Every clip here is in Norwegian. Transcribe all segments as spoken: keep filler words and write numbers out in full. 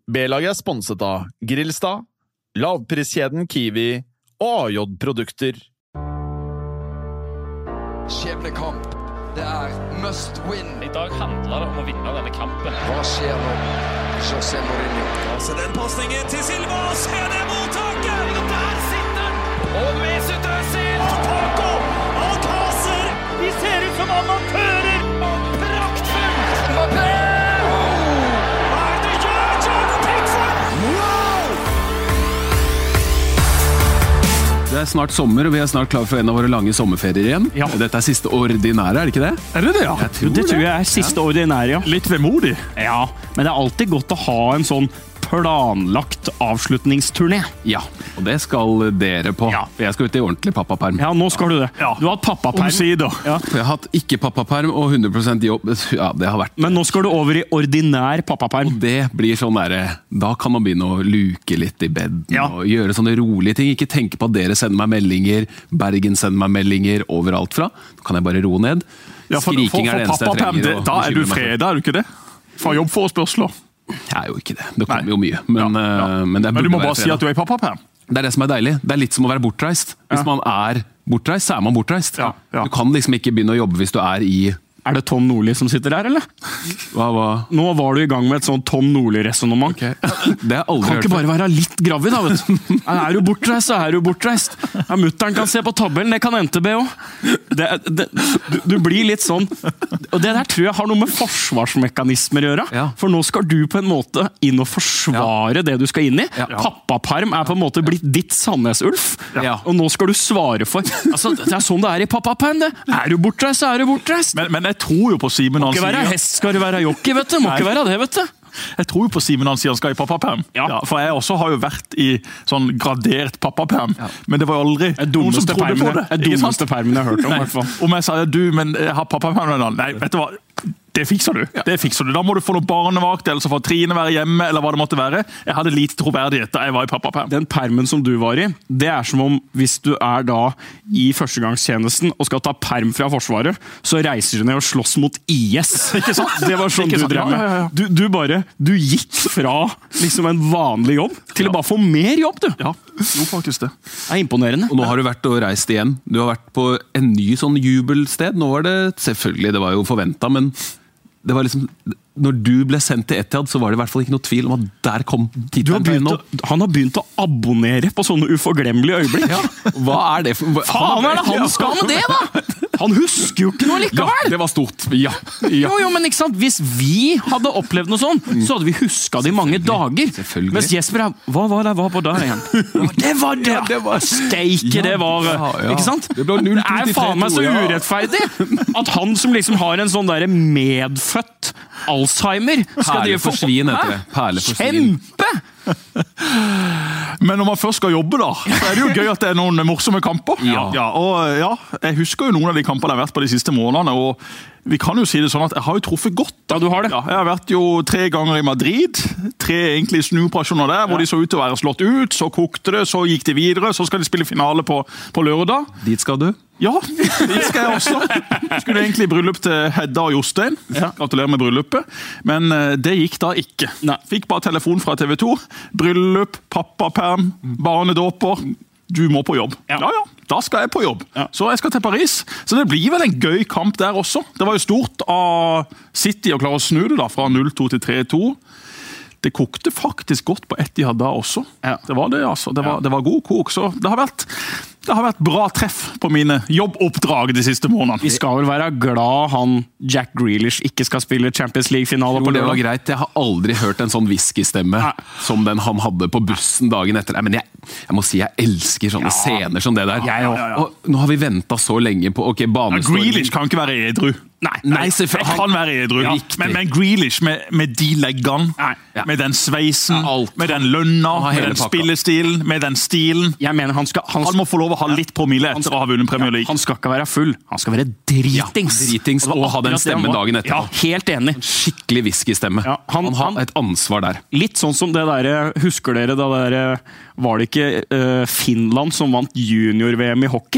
B-laget er sponset av Grillstad, lavpriskjeden Kiwi og A J-produkter. Skjebnekamp. Det er must win. I dag handler det om å vinne denne kampen. Hva skjer nå? José Mourinho. Så den passningen til Silva, se det mottaket! Og der sitter den! Og Mesut Özil! Og Paco! Alcácer! De ser ut som amatører! Og praktfull! Mbappé! Hva er det gjør, Jordan Pickford? Wow! Det er snart sommer, og vi er snart klar for en av våre lange sommerferier igjen. Ja. Dette er siste ordinære, er det ikke det? Er det det, ja? Jeg tror det tror det. jeg er siste ordinære, ja. Litt vemodig. Ja, men det er alltid godt å ha en sånn planlagt avslutningsturné. Ja, og det skal dere på. Ja. For jeg skal ut i ordentlig pappaperm. Ja, nå skal du det. Ja. Du har hatt pappaperm. Omsider. Ja. For jeg har hatt ikke pappaperm og hundre prosent jobb. Ja, det har vært. Men nå skal du over i ordinær pappaperm. Det blir sånn der, da kan man begynne å luke litt i bedden Ja. og gjøre sånne rolige ting. Ikke tenke på at dere sender meg meldinger, Bergen sender meg meldinger overalt fra. Da kan jeg bare roe ned. Ja, for, for, Skriking er det for eneste jeg pappaperm, trenger. det, å da er du bekymre meg for. freda, er du ikke det? Fra jobbforespørsler. Jeg er jo ikke det. Det kommer Nei. jo mye. Men, Ja, ja. eh, men, det Men du burde må være bare si fredag. at du er i pappaperm. Det er det som er deilig. Det er litt som å være bortreist. Hvis Ja. man er bortreist, så er man bortreist. Ja, ja. Du kan liksom ikke begynne å jobbe hvis du er i... Er det Tom Nordli som sitter der, eller? Hva, hva? Nå var du i gang med et sånt Tom Nordli-resonemang. Det har jeg aldri Kan hørt. ikke bare være litt gravid, da, vet du. Er du bortreist, så er du bortreist. Ja, mutteren kan se på tabellen, det kan N T B også. Det, det, du, du blir litt sånn. Og det der tror jeg har noe med forsvarsmekanismer å gjøre. Ja. For nå skal du på en måte inn og forsvare det du skal inn i. Ja. Pappaperm er på en måte blitt ditt Sandnes-Ulf. Ja. Og nå skal du svare for. Altså, det er sånn det er i pappaperm, det. Er du bortreist, så er du bortreist. Men, men jeg tror jo på Simen Må han ikke være sier... hest, skal du være jockey, vet du. Må Nei. ikke være det, vet du. Jeg tror jo på Simen han sier han skal i pappaperm. Ja. Ja, for jeg også har jo vært i sånn gradert pappaperm. Men det var jo aldri Det noen som dummeste trodde på permen, det. det Ikke sant? dummeste permen jeg har hørt om, i Nei. hvert fall. Om jeg sa du, men jeg har pappaperm med den. Nei, vet du hva? Det fikser du. Det fikser du. Da må du få noe barnevakt, eller så får Trine være hjemme, eller hva det måtte være. Jeg hadde lite troverdighet da jeg var i pappaperm. Den permen som du var i, det er som om hvis du er da i førstegangstjenesten og skal ta perm fra Forsvaret, så reiser du ned og slåss mot I S. Ikke sant? Det var sånn Ikke du sant? drev med. Ja, ja, ja. Du, du bare, du gikk fra liksom en vanlig jobb til å bare få mer jobb, du. Ja, jo faktisk det. Det er imponerende. Og nå har du vært og reist igjen. Du har vært på en ny sånn jubelsted. Nå var det selvfølgelig, det var jo forventet, men det var liksom... Når du ble sendt til Etihad, så var det i hvert fall ikke noe tvil om at der kom Du har tittelen til begynt nå. å, han har begynt å abonnere på sånne uforglemmelige øyeblikk. Ja, hva er det for... Faen er det han skal med det, da? Han husker jo ikke noe Ja, likevel! det var stort. Ja. ja. Jo, jo, men ikke sant? Hvis vi hadde opplevd noe sånn, så hadde vi husket det i mange dager. Selvfølgelig. Mens Jesper er, hva var det jeg var på der igjen? Det var det! det var- Steike, det var, Ja, ja. ikke sant? Det ble null to er til faen meg så tre to, ja. urettferdig at han som liksom har en sånn der medfødt Alzheimer, skal drive for- Perleforsvin heter Hæ? det. Perleforsvin. Kjempe! Men når man først skal jobbe da, så er det jo gøy at det er noen morsomme kamper. Ja. og ja, jeg husker jo noen av de kampene jeg har vært på de siste månedene, og vi kan jo si det sånn at jeg har jo truffet godt. Ja, du har det. Ja, jeg har vært jo tre ganger i Madrid, tre egentlig snuoperasjoner der, hvor de så ut til å være slått ut, så kokte det, så gikk de videre, så skal de spille finale på, på lørdag. Dit skal du. Ja, det skal jeg også. Skulle egentlig i bryllup til Hedda og Jostein. Gratulerer med bryllupet. Men eh, det gikk da ikke. Nei. Fikk bare telefon fra T V to. Bryllup, pappaperm, barnedåper. Du må på jobb. Ja. Ja, ja, da skal jeg på jobb. Ja. Så jeg skal til Paris. Så det blir vel en gøy kamp der også. Det var jo stort av City å klare å snu det da, fra null to til tre to. Det kokte faktisk godt på Etihad da også. Ja. Det var det, altså. Det var, det var god kok. Så det har vært... Det har vært bra treff på mine jobboppdrag de siste månedene. Vi skal vel være glad han Jack Grealish ikke skal spille Champions League-finale på Det var lørdag. greit. Jeg har aldri hørt en sånn whiskystemme Nei. som den han hadde på bussen dagen etter. Nei, men jeg, jeg må si jeg elsker sånne scener som det der. Jeg også. Ja, ja. Og nå har vi ventet så lenge på ok, Ja, banestorming. Grealish kan ikke være edru. Nei, Nei, Jeg selvfølgelig. kan være edru, Ja, men, men Grealish med, med de leggene, Nei, ja. med den sveisen, Ja, alt. med den lønna, Han har med hele den pakka. spillestilen, med den stilen. Jeg mener han skal... Han, Han må få lov å ha litt promille etter å ha vunnet Premier League. han skal ikke være full, han skal være dritings. dritings, det var og ha den akkurat det han stemmen var. dagen etterpå. Ja, helt enig. Skikkelig whiskystemme. Ja, han, han- har han- et ansvar der. Litt sånn som det der, husker dere da der, var det ikke eh, Finland som vant junior-V M i hockey?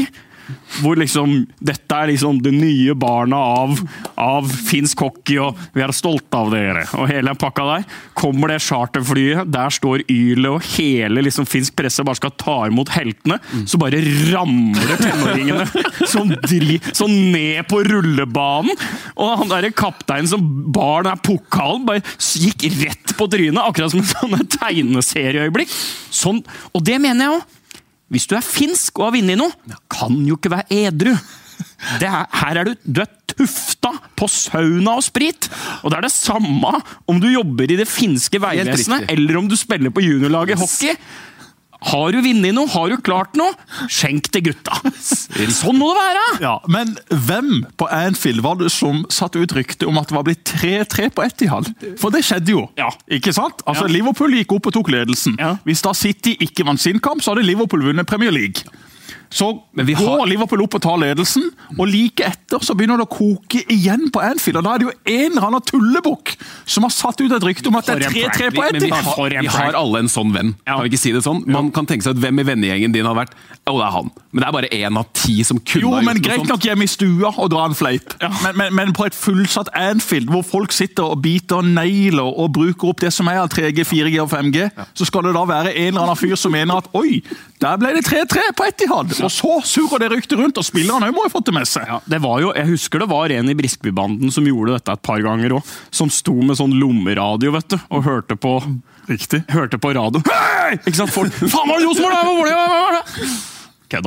hvor liksom, dette er liksom det nye barna av, av finsk hockey, og vi er stolte av dere, og hele den pakka der, kommer det charterflyet, der står Yle, og hele liksom finsk presse bare skal ta imot heltene, så bare ramler tenåringene som, dri, som ned på rullebanen, og han der kapteinen som bar den pokalen, bare gikk rett på trynet, akkurat som en sånn tegneserieøyeblikk. Sånn, og det mener jeg også. Hvis du er finsk og har vunnet noe, kan jo ikke være edru. Det er, her er du, du er tufta på sauna og sprit, og det er det samme om du jobber i det finske veivesenet, eller om du spiller på juniorlaget i hockey. Har du vunnet noe? Har du klart noe? Skjenk til gutta. Sånn må det være! Ja, men hvem på Anfield var det som satt ut rykte om at det var blitt tre tre på Etihad? For det skjedde jo, ja. Ikke sant? Altså, ja. Liverpool gikk opp og tok ledelsen. Ja. Hvis da City ikke vant sin kamp, så hadde Liverpool vunnet Premier League. Så vi går har... Liverpool opp og tar ledelsen, og like etter så begynner det å koke igjen på Anfield, og da er det jo en eller annen tullebukk som har satt ut et rykte om at det er tre tre på Men vi Etihad. har, vi har alle en sånn venn, Ja. kan vi ikke si det sånn? Man kan tenke seg at hvem i vennegjengen din har vært, å det er han. Men det er bare en av ti som kunne Jo, ha men gjort noe greit sånt. nok hjemme i stua og dra en fleip. Men, men, men på et fullsatt Anfield, hvor folk sitter og biter negler og bruker opp det som er av tre G, fire G og fem G, så skal det da være en eller annen fyr som mener at oi, der ble det tre tre på Etihad. Og så surrer det rykte rundt, og spillerne må jo fått det med seg. Ja, det var jo, jeg husker det var en i Briskebybanden som gjorde dette et par ganger også, som sto med sånn lommeradio, vet du, og hørte på, Riktig. hørte på radio. Hei! Ikke sant, folk, faen var det Rosenborg, hva var det, hva var det? Okay,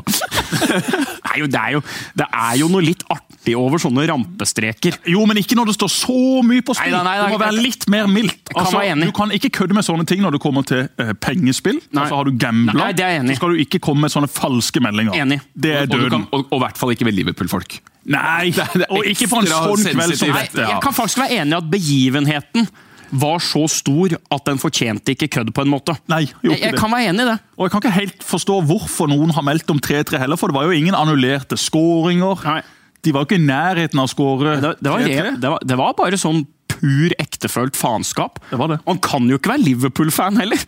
det, er jo, det, er jo, det er jo noe litt artig over sånne rampestreker. Jo, men ikke når det står så mye på spill. Nei, nei, nei, det må være litt mer mildt. Jeg kan være enig. Du kan ikke kødde med sånne ting når det kommer til eh, pengespill. Nei. Altså har du gamblet, Nei, det er jeg enig. så skal du ikke komme med sånne falske meldinger. Enig. Det er Og, du døden. kan, og, og i hvert fall ikke med Liverpool-folk. Nei, det er og ikke på en ekstra sånn kveld som sensitivt. Nei, dette. jeg kan faktisk være enig i at begivenheten var så stor at den fortjente ikke kødd på en måte. Nei, gjorde Jeg, ikke jeg det. kan være enig i det. Og jeg kan ikke helt forstå hvorfor noen har meldt om tre tre heller, for det var jo ingen annullerte skåringer. Nei. De var jo ikke i nærheten av å skåre Det, det, var, tre tre. det, var, det var bare sånn pur ektefølt faenskap. Det var det. Han kan jo ikke være Liverpool-fan heller.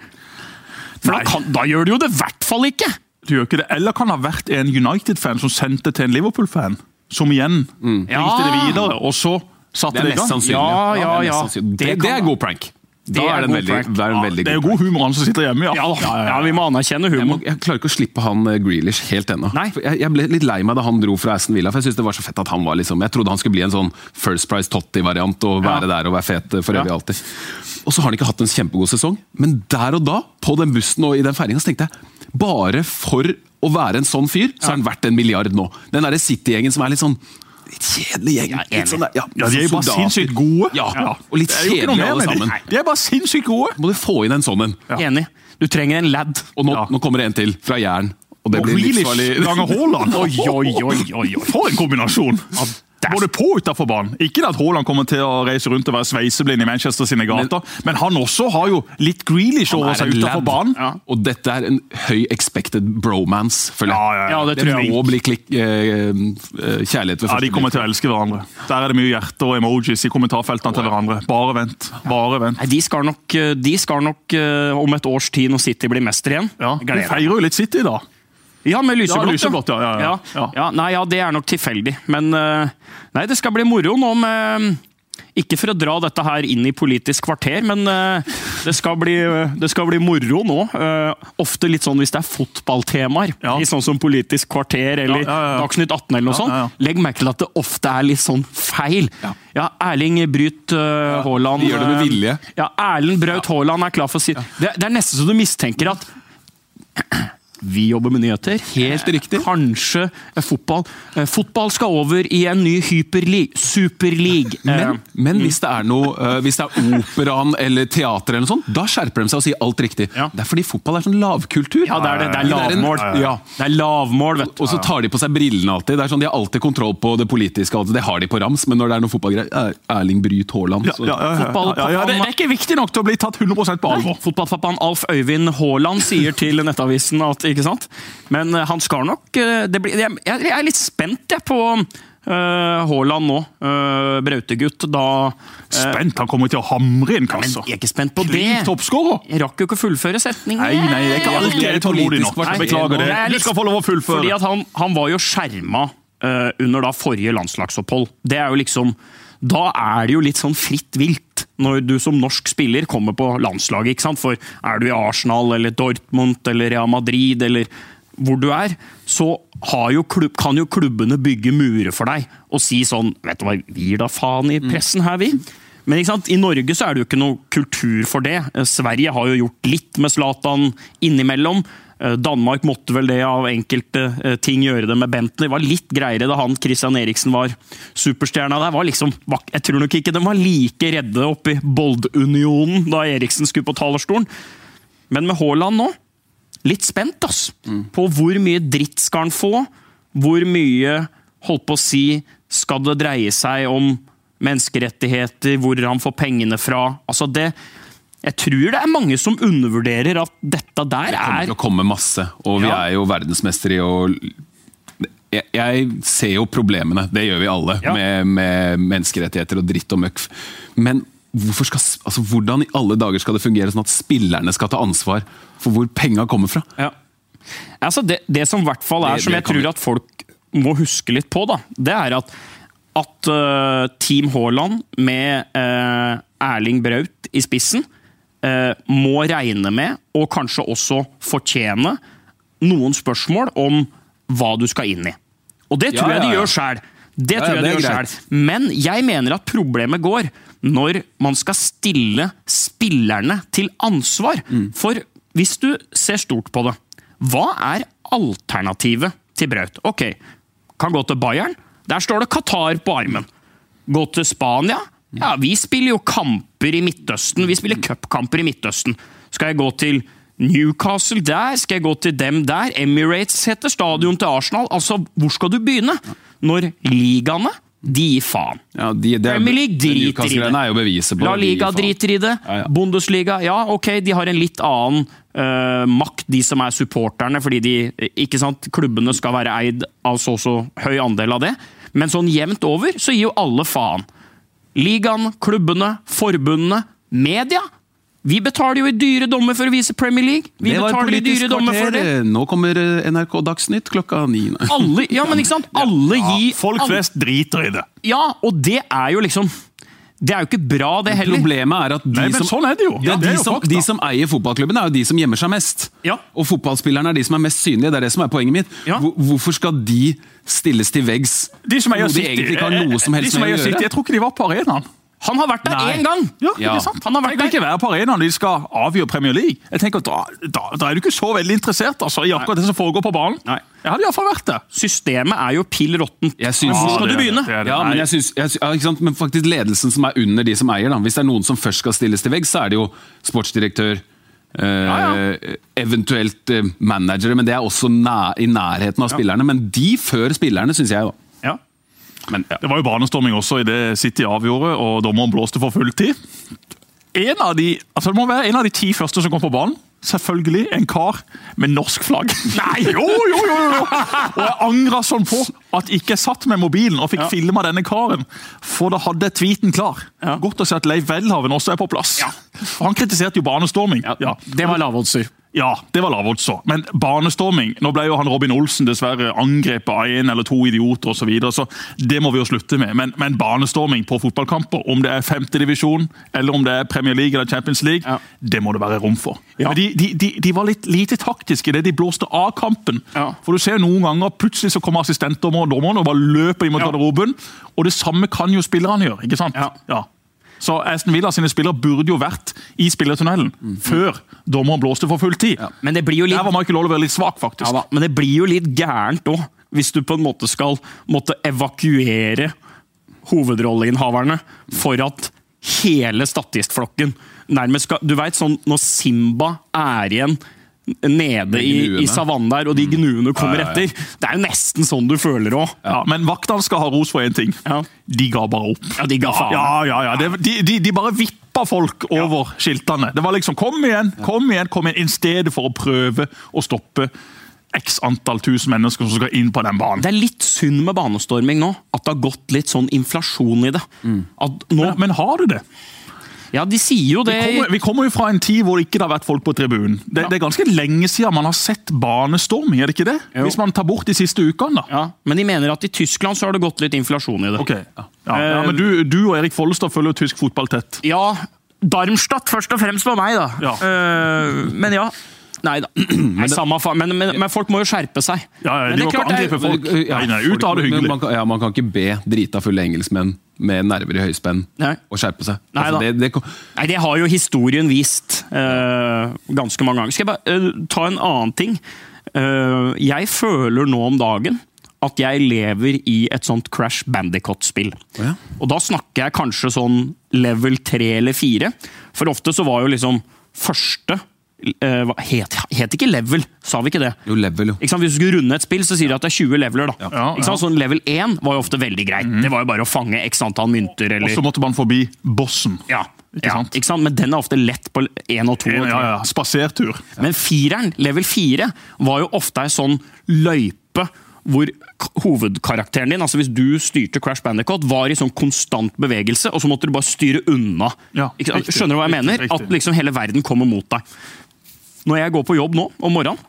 For da, Nei. kan, da gjør det jo det i hvert fall ikke. Du gjør ikke det. Eller kan det ha vært en United-fan som sendte til en Liverpool-fan, som igjen Ja. bringte det videre, og så satte Det det er i mest gang. sannsynlig. Ja, ja, det er mest ja. sannsynlig. Det, Det det kan- er god prank. Da Det er er det en god veldig, prank. det er en Ja, veldig det er jo god god humor, han som sitter hjemme, ja. Ja, ja, vi må anerkjenne Jeg, må, humor. jeg klarer ikke å slippe han eh, Grealish helt ennå. Nei. For Jeg, jeg ble litt lei meg da han dro fra Aston Villa, for jeg synes det var så fett at han var liksom, jeg trodde han skulle bli en sånn First Price Totti-variant og være der og være fet for evig Ja. alltid. Og så har han ikke hatt en kjempegod sesong, men der og da, på den bussen og i den feiringen, så tenkte jeg, bare for å være en sånn fyr, så er han verdt en milliard nå. Den der City-gjengen som er litt sånn litt kjedelig gjeng. Ja, litt sånn der, ja, Ja, de er jo bare soldater. sinnssykt gode. Ja, Ja. og litt Det er jo ikke noe kjedelige mer alle med de. sammen. De er bare sinnssykt gode. Må du få inn en sånn en. Enig. Du trenger en lad. Og nå, Ja. nå kommer det en til fra Jern. Og det Og blir livsfarlig. Grealish ganger Haaland. Oi, oi, oi, oi, oi. For en kombinasjon! der- Både på og utenfor banen. Ikke at Haaland kommer til å reise rundt og være sveiseblind i Manchester sine gater, men, han også har jo litt Grealish over Han er seg en utenfor lad. banen. Ja. Og dette er en høy expected bromance, føler jeg. Ja, ja, ja. Ja, det Det tror jeg. må bli klikk, eh, eh, kjærlighet ved Ja, første De kommer blikk. til å elske hverandre. Der er det mye hjerter og emojis i kommentarfeltene til hverandre. Bare vent. Bare vent. Nei, de skal nok, de skal nok eh, om et års tid når City blir mester igjen. Ja, De Gleder meg. feirer jo litt City da. Ja, med lyseblått. Ja, lyseblått, ja, ja, ja. ja. ja. Nei, ja, det er nok tilfeldig. Men eh, nei, det skal bli moro nå med Ikke for å dra dette her inn i Politisk kvarter, men eh, det, skal bli, det skal bli moro nå. Eh, ofte litt sånn hvis det er fotballtemaer, Ja. i sånn som Politisk kvarter eller Ja, ja, ja. Dagsnytt atten eller noe Ja, sånt. ja, ja. Legg merke til at det ofte er litt sånn feil. Ja, Erling Bryt uh, Haaland de gjør det med eh, vilje. Ja, Erlend Braut Haaland er klar for å si det, det er nesten så du mistenker at vi jobber med nyheter. Helt riktig. Kanskje eh, fotball. Eh, fotball skal over i en ny hyperleague. Superleague. Men, men hvis det er noe, eh, hvis det er operaen eller teater eller noe sånt, da skjerper de seg og sier alt riktig. Ja. Det er fordi fotball er sånn lavkultur. Ja, det er det. Det er en- lavmål. Ja. Det er lavmål, vet du. Og så tar de på seg brillene alltid. Det er sånn, De har alltid kontroll på det politiske, alltid. Det har de på rams, men når det er noe fotballgreier, er Erling Bryt Haaland. Ja, så- ja, ja, ja. Fotball- ja, ja, det er ikke viktig nok til å bli tatt hundre prosent på alvor. Fotballpappaen Alf Øyvind Haaland sier til Nettavisen at ikke sant? Men eh, han skal nok eh, det blir, jeg, jeg er litt spent jeg, på, uh, Haaland nå, uh, Brautegutt, da... Uh, Spent, han kommer til å hamre inn men kasser. jeg er ikke spent på det. Klink toppskårer. Jeg rakk jo ikke å fullføre setningen. Nei, nei, jeg er ikke alltid jeg er tålmodig nok. Nei, Beklager det. jeg er Du litt- skal få lov å fullføre. Fordi at han, han var jo skjermet uh, under da forrige landslagsopphold. Det er jo liksom, da er det jo litt sånn fritt vilt når du som norsk spiller kommer på landslaget, ikke sant? For er du i Arsenal eller Dortmund eller Real Madrid eller hvor du er, så har jo klubb, kan jo klubbene bygge murer for deg og si sånn, vet du hva, vi gir da faen i pressen her vi. Men ikke sant? I Norge så er det jo ikke noe kultur for det. Sverige har jo gjort litt med Zlatan innimellom. Danmark måtte vel det av enkelte ting gjøre det med Bentley. Det var litt greiere da han, Christian Eriksen, var superstjerna der. Var liksom, jeg tror nok ikke de var like redde oppe i Bold-unionen da Eriksen skulle på talerstolen. Men med Haaland nå, litt spent ass, mm. på hvor mye dritt skal han få, hvor mye, holdt på å si, skal det dreie seg om menneskerettigheter, hvor han får pengene fra. Altså det... Jeg tror det er mange som undervurderer at dette der er... Det kommer til å komme masse, og vi ja. er jo verdensmester i å... Jeg, jeg ser jo problemene, det gjør vi alle, ja. med, med menneskerettigheter og dritt og møkk. Men hvorfor skal, altså, hvordan i alle dager skal det fungere sånn at spillerne skal ta ansvar for hvor penga kommer fra? Ja. Altså det, det som i hvert fall er, det, som jeg tror vi... at folk må huske litt på, da, det er at, at uh, Team Haaland med uh, Erling Braut i spissen må regne med, og kanskje også fortjene, noen spørsmål om hva du skal inn i. Og det tror ja, ja, ja. jeg de gjør selv. Det ja, tror jeg ja, de gjør selv. Men jeg mener at problemet går når man skal stille spillerne til ansvar. Mm. For hvis du ser stort på det, hva er alternativet til Braut? Ok, kan gå til Bayern. Der står det Qatar på armen. Gå til Spania. Ja, vi spiller jo kamper i Midtøsten. Vi spiller cupkamper i Midtøsten. Skal jeg gå til Newcastle der? Skal jeg gå til dem der? Emirates heter stadion til Arsenal. Altså, hvor skal du begynne? Når ligaene, de gir faen. Ja, de, det er, Premier League driter i det. Er jo beviset på La Liga de driter i det. Ja, ja. Bundesliga, ja, ok, de har en litt annen uh, makt, de som er supporterne, fordi de, ikke sant, klubbene skal være eid av så så høy andel av det. Men sånn jevnt over, så gir jo alle faen. Ligaen, klubbene, forbundene, media. Vi betaler jo i dyre dommer for å vise Premier League. Vi betaler i dyre dommer for det. Nå kommer N R K Dagsnytt klokka ni. Alle, ja, men ikke sant? Alle ja, gir... Folk flest driter i det. Ja, og det er jo liksom... Det er jo ikke bra, det heller. Problemet er at de, Nei, som, sånn er det jo. Ja, det er det er de, jo som, de som eier fotballklubben, er jo de som gjemmer seg mest. Ja. Og fotballspillerne er de som er mest synlige. Det er det som er poenget mitt. Ja. Hvor, hvorfor skal de stilles til veggs? De som eier de City, egentlig ikke har noe som helst de som med å gjøre. City, jeg tror ikke de var på arenaen. Han har vært der Nei. en gang! Ja, ja. ikke sant? Han har vært jeg kan der. ikke være på arenaen, de skal avgjøre Premier League. Jeg tenker, da, da, da er du ikke så veldig interessert altså, i akkurat det som foregår på banen. Nei. Jeg hadde i hvert fall vært det. Systemet er jo pill råttent. Jeg synes, Hvor skal ja, du begynne? Det, det, det, ja, men jeg synes, jeg, ja, ikke sant? Men faktisk ledelsen som er under de som eier, da. Hvis det er noen som først skal stilles til vegg, så er det jo sportsdirektør, eh, ja, ja. eventuelt eh, managere, men det er også nær, i nærheten av ja. spillerne. Men de før spillerne, synes jeg da. Ja. Men, ja. Det var jo banestorming også i det City avgjorde, og dommeren blåste for full tid. En av de, altså det må være en av de ti første som kom på banen. Selvfølgelig en kar med norsk flagg. Nei, jo, jo, jo, jo. Og jeg angret sånn på at jeg ikke satt med mobilen og fikk ja. filmet denne karen, for da hadde jeg tweeten klar. Ja. Godt å se at Leif Welhaven også er på plass. Ja. For han kritiserte jo banestorming. Ja. Ja. Det var lavoddser. Ja, det var lavoddså. Men banestorming, nå ble jo han Robin Olsen dessverre angrepet av en eller to idioter og så videre, så det må vi jo slutte med. Men, men banestorming på fotballkamper, om det er femte divisjon, eller om det er Premier League eller Champions League, ja. det må det være rom for. Ja. Men de, de, de, de var litt lite taktiske i det de blåste av kampen. Ja. For du ser noen ganger, plutselig så kommer assistentdommer og dommeren og bare løper imot garderoben, ja. og det samme kan jo spillerne gjøre, ikke sant? Ja. Ja. Så Aston Villa sine spillere burde jo vært i spillertunnelen mm. før dommeren blåste for full tid. Ja. Men det blir jo litt... Der var Michael Oliver litt svak, faktisk. Ja, men det blir jo litt gærent også, hvis du på en måte skal måtte evakuere hovedrolleinnehaverne for at hele statistflokken nærmest skal... Du vet sånn, når Simba er igjen nede i, i savannen der, og de gnuene kommer ja, ja, ja. etter. Det er jo nesten sånn du føler også. Ja, men vaktene skal ha ros for en ting. Ja. De ga bare opp. Ja, de ga faen. Ja, ja, ja. Det, de, de, de bare vippa folk over ja. skiltene. Det var liksom, kom igjen, kom igjen, kom igjen, i stedet for å prøve å stoppe x antall tusen mennesker som skal inn på den banen. Det er litt synd med banestorming nå, at det har gått litt sånn inflasjon i det. At nå, Men, men har det det? ja, de sier jo det... Vi kommer, vi kommer jo fra en tid hvor det ikke har vært folk på tribunen. Det, Ja. det er ganske lenge siden man har sett banestorming, er det ikke det? Jo. Hvis man tar bort de siste ukene da. Ja, men de mener at i Tyskland så har det gått litt inflasjon i det. Ok, ja. Ja, ja, men du, du og Erik Follestad følger jo tysk fotball tett. Ja, Darmstadt først og fremst for meg da. Ja. Eh, men ja, nei da. Nei, samme fa men, men, men folk må jo skjerpe seg. Ja, ja, Men de det er må ikke klart det er- angripe folk. Ja, Nei, nei, ut av det men hyggelig. Man kan, ja, man kan ikke be drita fulle engelskmenn med nerver i høyspenn Nei. og skjerpe seg. Nei Altså, da. det, det, Nei, det har jo historien vist eh, ganske mange ganger. Skal jeg bare eh, ta en annen ting? Eh, jeg føler nå om dagen at jeg lever i et sånt Crash Bandicoot-spill. ja. Og da snakker jeg kanskje sånn level tre eller fire. For ofte så var jo liksom første eh, hva- het, het ikke level, sa vi ikke det? jo, level, jo. Ikke sant? Hvis du skulle runde et spill, så sier de at det er tjue leveler. da. Ja, Ikke sant? Sånn level én var jo ofte veldig greit. Det var jo bare å fange x antall mynter. Og eller... så måtte man forbi bossen. Ja, Ikke ja, sant? ikke sant? Men den er ofte lett på én og to. Ja, ja, ja. Spasertur. Men fireren, level fire, var jo ofte en sånn løype hvor k- hovedkarakteren din, altså hvis du styrte Crash Bandicoot, var i sånn konstant bevegelse, og så måtte du bare styre unna. Ja, Ikke sant? riktig, Skjønner du hva jeg riktig, mener? riktig. At liksom hele verden kommer mot deg. Når jeg går på jobb nå, om morgenen,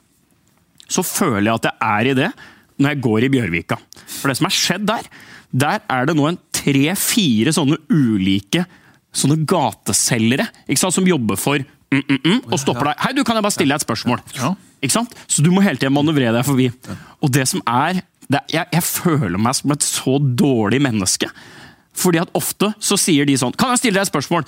så føler jeg at jeg er i det når jeg går i Bjørvika. For det som er skjedd der, der er det nå en tre-fire sånne ulike sånne gateselgere, ikke sant, som jobber for mm, mm, mm, og stopper deg. Hei, du, kan jeg bare stille deg et spørsmål? Ja. Ikke sant? Så du må hele tiden manøvrere deg forbi. Og det som er, det, jeg, jeg føler meg som et så dårlig menneske. Fordi at ofte så sier de sånn, kan jeg stille deg et spørsmål?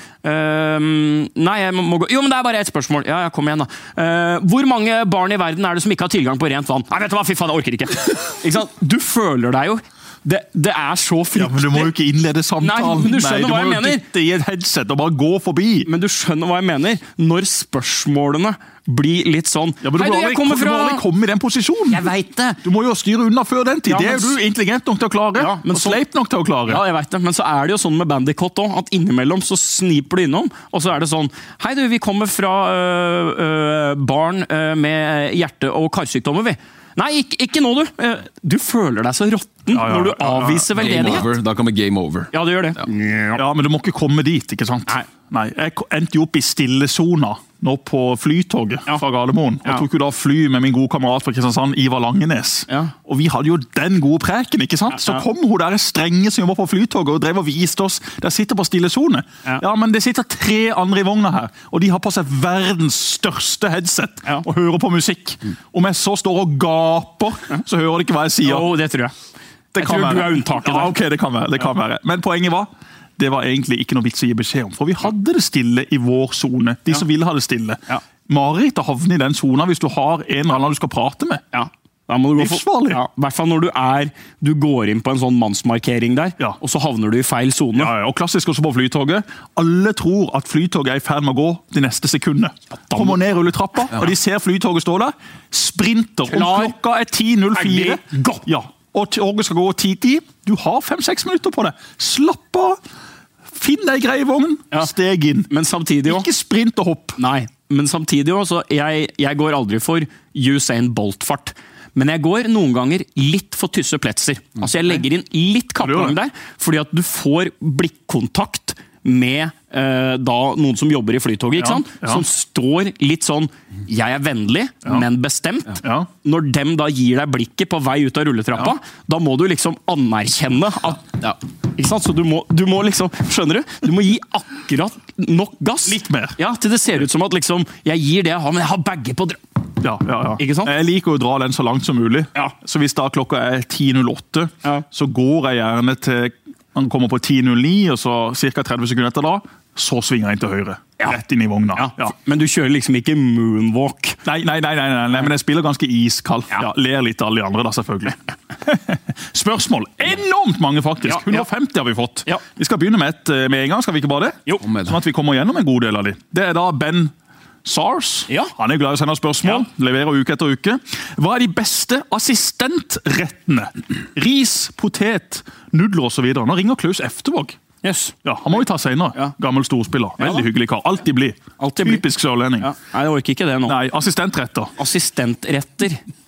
Ehm, nei, jeg må gå. Jo, men det er bare et spørsmål. Ja, ja, kom igjen da. Ehm, hvor mange barn i verden er det som ikke har tilgang på rent vann? Nei, vet du hva, fy faen, jeg orker ikke. Ikke sant? Du føler deg jo, det, det er så Ja, fryktelig. men du må jo ikke innlede samtalen. Nei, men du skjønner hva jeg må mener. jo dytte i et headset og bare gå forbi. Men du skjønner hva jeg mener. Når spørsmålene blir litt sånn, Ja, men du hei må du, aldri, jeg kommer du må fra... aldri komme i den posisjonen. Jeg vet det. Du må jo styre unna før den tid. Ja, det er men- jo du intelligent nok til å klare. Ja, men og så- sleip nok til å klare. Ja, jeg vet det, men så er det jo sånn med Bandicoot også, at innimellom så sniper du innom, og så er det sånn, hei du, vi kommer fra øh, øh, barn øh, med hjerte- og karsykdommer, vi. Nei, ikke, ikke nå du. Eh, Du føler deg så råtten Ja, ja, når du ja, ja. avviser Game veldedighet. over. Da kommer game over. Ja, det gjør det. Ja, men du må ikke komme dit, ikke sant? Nei. Nei, jeg endte jo opp i stillesona nå på flytoget Ja. fra Gardermoen. Ja. Jeg tok jo da fly med min gode kamerat fra Kristiansand, Ivar Langenes. Ja. Og vi hadde jo den gode preken, ikke sant? Så Ja. kom hun der strenge som jobber på flytoget og drev og viste oss. Der sitter på stillesone. Ja. Ja, men det sitter tre andre i vogna her, og de har på seg verdens største headset Ja. og hører på musikk. Om jeg så står og gaper, så hører de ikke hva jeg sier. Jo, det tror jeg. Det Jeg kan tror være. du er unntaket ja, der. ok, det kan være. Det kan være. Men poenget var, det var egentlig ikke noe vits å gi beskjed om. For vi hadde det stille i vår zone. De som ville ha det stille. Ja. Mareritt å havne i den zona hvis du har en eller annen du skal prate med. Ja. Da må du gå for, Livsfarlig. ja, i hvert fall når du er, du går inn på en sånn mannsmarkering der, Ja. og så havner du i feil zone. Ja, ja, og klassisk også på flytoget. Alle tror at flytoget er i ferd med å gå de neste sekundene. Kommer ned rulletrappa, og de ser flytoget stå der. Sprinter. Om Klar. klokka er ti null fire. Ferdig. Gå. Ja, og toget skal gå ti ti. Du har fem-seks minutter på det. Slapp av. Finn deg grei i vognen. Ja. Steg inn. Men samtidig også, Ikke sprint og hopp. nei, men samtidig også, jeg, jeg går aldri for Usain Bolt-fart. Men jeg går noen ganger litt for tysse pletser. Altså jeg legger inn litt Ja, du gjør kappgang der, fordi at du får blikkontakt med eh, da noen som jobber i flytoget, ikke Ja, sant? ja. Som står litt sånn, jeg er vennlig, men bestemt. Ja. Når dem da gir deg blikket på vei ut av rulletrappa, da må du liksom anerkjenne at, ja, ikke sant? Så du må, du må liksom, skjønner du? Du må gi akkurat nok gass. Litt mer. Ja, til det ser ut som at liksom, jeg gir det jeg har, men jeg har bagger på drøm. Ja, ja, ja. Ikke sant? Jeg liker å dra den så langt som mulig. Ja. Så hvis da klokka er ti null åtte, Ja. så går jeg gjerne til han kommer på ti null ni, og så ca. tretti sekunder etter da, så svinger jeg inn til høyre. Ja. Rett inn i vogna. Ja. Ja. Men du kjører liksom ikke moonwalk. Nei, nei, nei, nei, nei, nei, men jeg spiller ganske iskald. Ja. Ja, ler litt av alle de andre da, selvfølgelig. Spørsmål. Enormt mange, faktisk. Ja, ja. hundre og femti har vi fått. Ja. Vi skal begynne med et eh, med en gang, skal vi ikke bare det? Jo. med det. Sånn at vi kommer gjennom en god del av de. Det er da Ben Sars. Ja. Han er glad i å sende spørsmål, leverer uke etter uke. Hva er de beste assistentrettene? Ris, potet, nudler og så videre. Nå ringer Klaus Eftervåg. Yes. Ja, han må vi ta senere. Ja. Gammel storspiller. Ja Veldig da. hyggelig kar. Alltid blid. Alltid blid. Typisk sørlending. Ja. Nei, jeg orker ikke det nå. Nei, assistentretter. Assistentretter.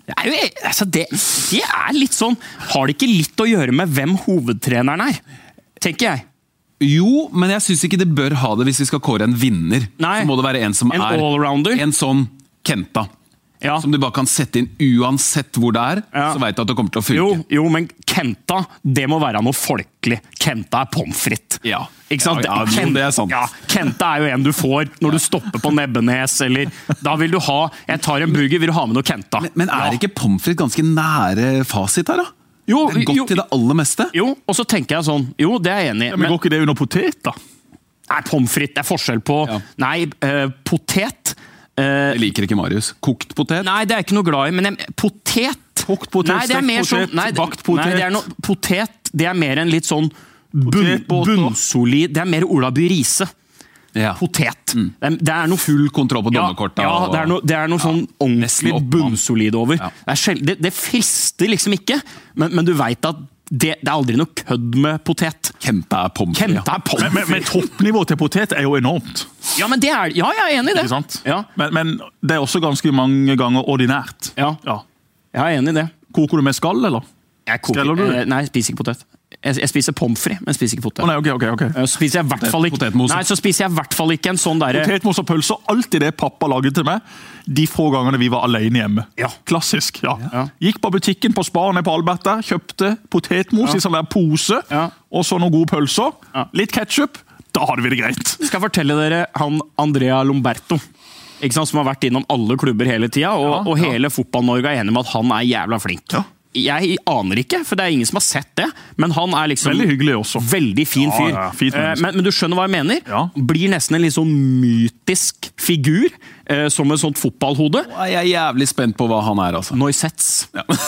Det er, jo, altså det, det er litt sånn, har det ikke litt å gjøre med hvem hovedtreneren er, tenker jeg. Jo, men jeg synes ikke det bør ha det hvis vi skal kåre en vinner. Nei. Så må det være en som En er allrounder. en sånn Kenta. Ja. Som du bare kan sette inn uansett hvor det er, Ja. så vet du at det kommer til å Jo, funke. jo, men Kenta, det må være noe folkelig. Kenta er pommes frites. Ja. Ikke sant? Ja, ja, jo, Ken- det er sant. Ja, Kenta er jo en du får når du stopper på Nebbenes, eller da vil du ha, jeg tar en burger, vil du ha med noe Kenta? Men, men er Ja. ikke pommes frites ganske nære fasit her, da? Jo, Det er godt jo, til det aller meste. jo, og så tenker jeg sånn, jo, det er jeg enig i, Ja, men går ikke det under potet, da? nei, pommes frites, det er forskjell på, Ja. nei, eh, potet, eh, Jeg liker ikke Marius. Kokt potet? nei, det er jeg ikke noe glad i, men jeg, potet, Kokt potet, nei, det er stekt mer potet, sånn, nei, det- bakt potet. Nei, det er noe, potet, det er mer en litt sånn bunn, Potetbåter. bunnsolid, det er mer Ola By Riise. Ja. Potet. Det, er, det er noe Full kontroll på ja, dommerkortet. ja, og- det er noe, det er noe sånn nesten ordentlig oppmann. bunnsolid over. Ja. Det, er sjel, det, det frister liksom ikke, men, men du vet at det, det er aldri noe kødd med potet. Kenta er pommes frites. Kenta er pommes Men, men, men frites. toppnivå til potet er jo enormt. Ja, men det er, ja, jeg er enig i det. Ikke sant? Ja, Men, men det er også ganske mange ganger ordinært. ja, Ja. jeg er enig i det. Koker du med skall, eller? Jeg koker, Skreller du det? eh, Nei, jeg spiser ikke potet. Jeg, jeg spiser pommes frites, men spiser ikke Å potet. nei, ok, ok, ok. Eh, Så spiser jeg i hvert fall ikke Potetmos. Nei, så spiser jeg i hvert fall ikke en sånn derre Potetmos og pølser, alltid det pappa laget til meg, de få gangene vi var alene hjemme. Ja. Klassisk, ja. Ja. Gikk på butikken på Spar nede på Albert der, kjøpte potetmos Ja. i sånn der pose, Ja. og så noen gode pølser, Ja. litt ketchup, da hadde vi det greit. Skal jeg fortelle dere han Andrea Lomberto, ikke sant, som har vært innom alle klubber hele tida, og, Ja, og ja. hele fotball-Norge er enig med at han er jævla flink. Ja. Jeg aner ikke, for det er ingen som har sett det, men han er liksom Veldig hyggelig også. veldig fin Ja, fyr. ja, fint Eh, menneske. men, men du skjønner hva jeg mener? Ja. Blir nesten en litt sånn mytisk figur, eh, som et sånt fotballhode. Jeg er jævlig spent på hva han er, altså. Noisets,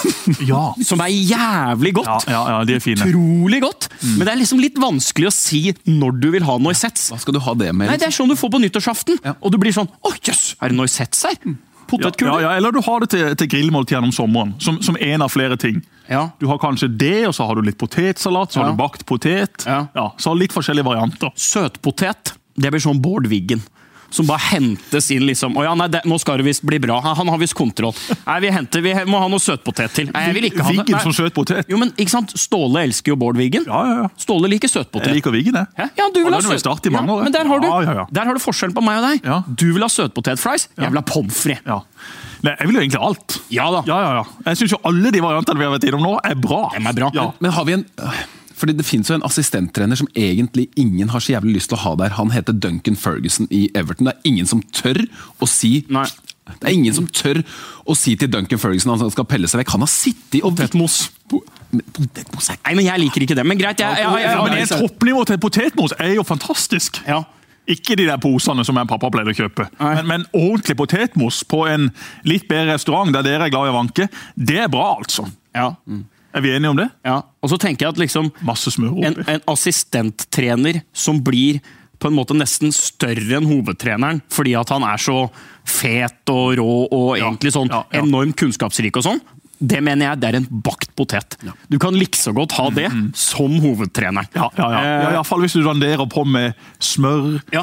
Ja, som er jævlig godt. ja, ja, ja de er fine. Utrolig godt. Men det er liksom litt vanskelig å si når du vil ha Noisets. Hva skal du ha det med? Nei, det er sånn du får på nyttårsaften. Ja. Og du blir sånn, å jøss, er det Noisets her? Ja, Potetkuler. ja, eller du har det til, til grillmåltid gjennom sommeren, som, som en av flere ting. Ja. Du har kanskje det, og så har du litt potetsalat, så har Ja. du bakt potet. Ja. Så har du litt forskjellige varianter. Søtpotet, det blir sånn Bård Wiggen. Som bare hentes inn liksom. Å ja, nei, det, nå skal det visst bli bra. Han har visst kontroll. Nei, vi henter, vi må ha noe søtpotet til. Nei, jeg vil ikke ha det. Wiggen Nei. som søt potet. Jo, men ikke sant? Ståle elsker jo Bård Wiggen. Ja, ja, ja. Ståle liker søtpotet. Jeg liker Wiggen, jeg. Ja, ja, du vil Ja, ha den har vi søt... startet i mange år, men der har du, ja, ja, ja. der har du forskjellen på meg og deg. Ja. Du vil ha søtpotetfries, jeg vil ha pommes frites. Ja. Nei, jeg vil jo egentlig alt. Ja da. Ja, ja, ja. Jeg synes jo alle de variantene vi har vært innom nå, er bra. De er bra. Ja. Men har vi en... Fordi det finnes jo en assistenttrener som egentlig ingen har så jævlig lyst til å ha der. Han heter Duncan Ferguson i Everton. Det er ingen som tør å si... Nei. Det er ingen som tør å si til Duncan Ferguson at han skal pelle seg vekk. Han har sittet og... Potetmos. Potetmos er... Nei, men jeg liker ikke det. Men greit, jeg... jeg, jeg, Ja, men jeg, et toppnivå til potetmos er jo fantastisk. ja. Ikke de der posene som en pappa pleide å kjøpe. Nei. Men, men ordentlig potetmos på en litt bedre restaurant der dere er glad i å vanke, det er bra, altså. Ja. Er vi enige om det? ja. Og så tenker jeg at liksom... Masse smør en, oppi. en assistenttrener som blir på en måte nesten større enn hovedtreneren, fordi at han er så fet og rå og egentlig sånn ja, ja. enormt kunnskapsrik og sånn, det mener jeg det er en bakt potet. Du kan like så godt ha det som hovedtreneren. Ja, ja, ja. ja, i hvert fall hvis du danderer på med smør, Ja,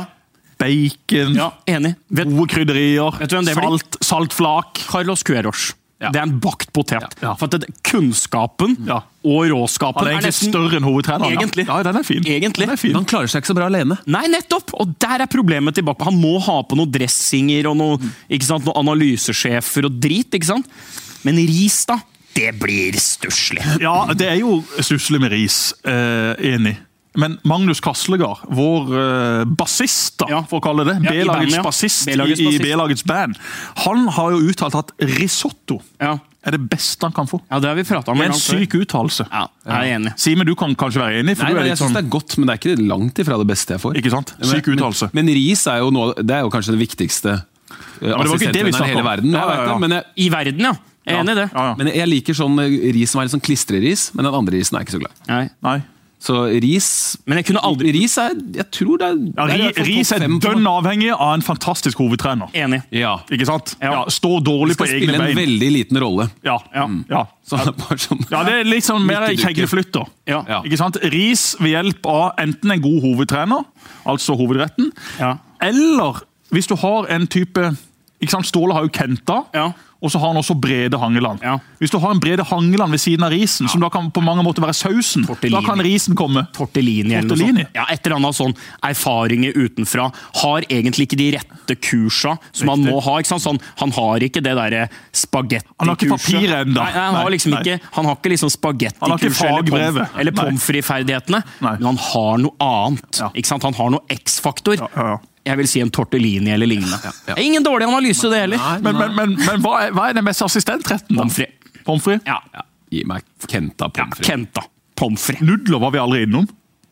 bacon, ja, enig. Vet, gode krydderier, Vet du hvem det blir? salt, saltflak. Carlos Queiroz. Ja. Det er en bakt potet. Ja. For at det, kunnskapen Ja. og råskapen Han er egentlig større enn hovedtreneren. Egentlig. Ja, den er fin. Egentlig. Den er fin. Han klarer seg ikke så bra alene. Nei, nettopp! Og der er problemet tilbake. Han må ha på noen dressinger og noe, ikke sant, noen analysesjefer og drit, ikke sant? Men ris, da, det blir stusslig. Ja, det er jo stusslig med ris. Eh, enig. Men Magnus Kaslegard, vår uh, bassist, da, Ja. for å kalle det, Ja, i B-lagets bandet, ja. bassist B-lagets i, i bassist. B-lagets band, han har jo uttalt at risotto Ja, er det beste han kan få. ja det har vi pratet om Det er en en gang før. syk uttalelse. Ja, jeg er enig. Simen, du kan kanskje være enig? For Nei, du er nei, litt jeg synes sånn, det er godt, men det er ikke langt ifra det beste jeg får. ikke sant? Syk Men- uttalelse. Men, men ris er jo, noe, det er jo kanskje det viktigste uh, men det var ikke det vi assistenttreneren i snakket hele om. verden. Ja, Jeg ja, vet ja. det, men jeg, I verden, ja. Jeg er enig i det. Ja, ja. men jeg liker sånn uh, ris som er litt sånn klistreris, men den andre risen er jeg ikke så glad i. Nei. Nei. Så ris Men jeg kunne aldri... Ris er Jeg tror det er, Ja, det er i ri, hvert fall ris topp er fem på- dønn avhengig av en fantastisk hovedtrener. Enig. Ja. Ikke sant? Ja. Ja, står dårlig på Skal egne spille en bein. veldig liten rolle. Ja, ja, ja. Så det er bare sånn Ja, det er litt sånn mer Nikkedukke. kjegleflytter. Ja. Ja. Ikke sant? Ris ved hjelp av enten en god hovedtrener, altså hovedretten, Ja. eller hvis du har en type ikke sant? Ståle har jo Kenta, Ja. og så har han også Brede Hangeland. Ja. Hvis du har en Brede Hangeland ved siden av risen, som da kan på mange måter være sausen, Tortellini. da kan risen komme. Tortellini eller noe Tortellini. sånt. Ja, et eller annet sånn erfaringer utenfra. Har egentlig ikke de rette kursa som han Riktig. må ha. Ikke sant? Sånn, han har ikke det derre spagettikurset. Han har ikke papiret enda. Nei, nei, han har Nei, liksom nei. ikke, han har ikke liksom Han har ikke spagettikurset eller, fagbrevet. pomf, eller Nei. pommes frites-ferdighetene, Nei. men han har noe annet. Ja. Ikke sant? Han har noe X-faktor. Ja, ja, ja. Jeg vil si en tortellini eller lignende. Det er ingen dårlig analyse, det heller. Men, men, men, men hva, er, hva er den beste assistentretten? da? Pommes frites. Pommes frites? Ja. Gi meg Kenta ja, pommes frites. Kenta. Pommes frites. Nudler var vi aldri innom.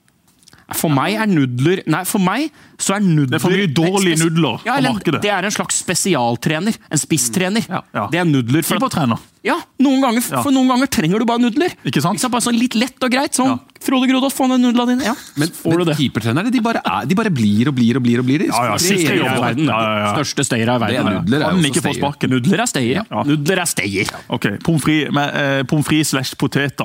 For meg er nudler Nei, for meg så er nudler Det er for mye dårlige spes- nudler ja, på eller, markedet. Det er en slags spesialtrener. En spisstrener. ja. Det er nudler. For at, Keepertrener. ja, noen ganger, Ja. for noen ganger trenger du bare nudler. Ikke sant? Bare sånn litt lett og greit. Sånn, Ja. Frode Grodås, få ned nudlene dine. Ja, Men, får du men det. keepertrenerne, de bare, er, de bare blir og blir og blir. og blir. De Ja, ja, Største siste støyer jobb. i verden. Ja, ja, ja. Største støyer i Det er verden. nudler. er Kan jo ikke også få støyer. sparken. Nudler er støyer. Ja. Nudler er støyer. Ok, pommes frites med, eh, pommes frites slash poteter.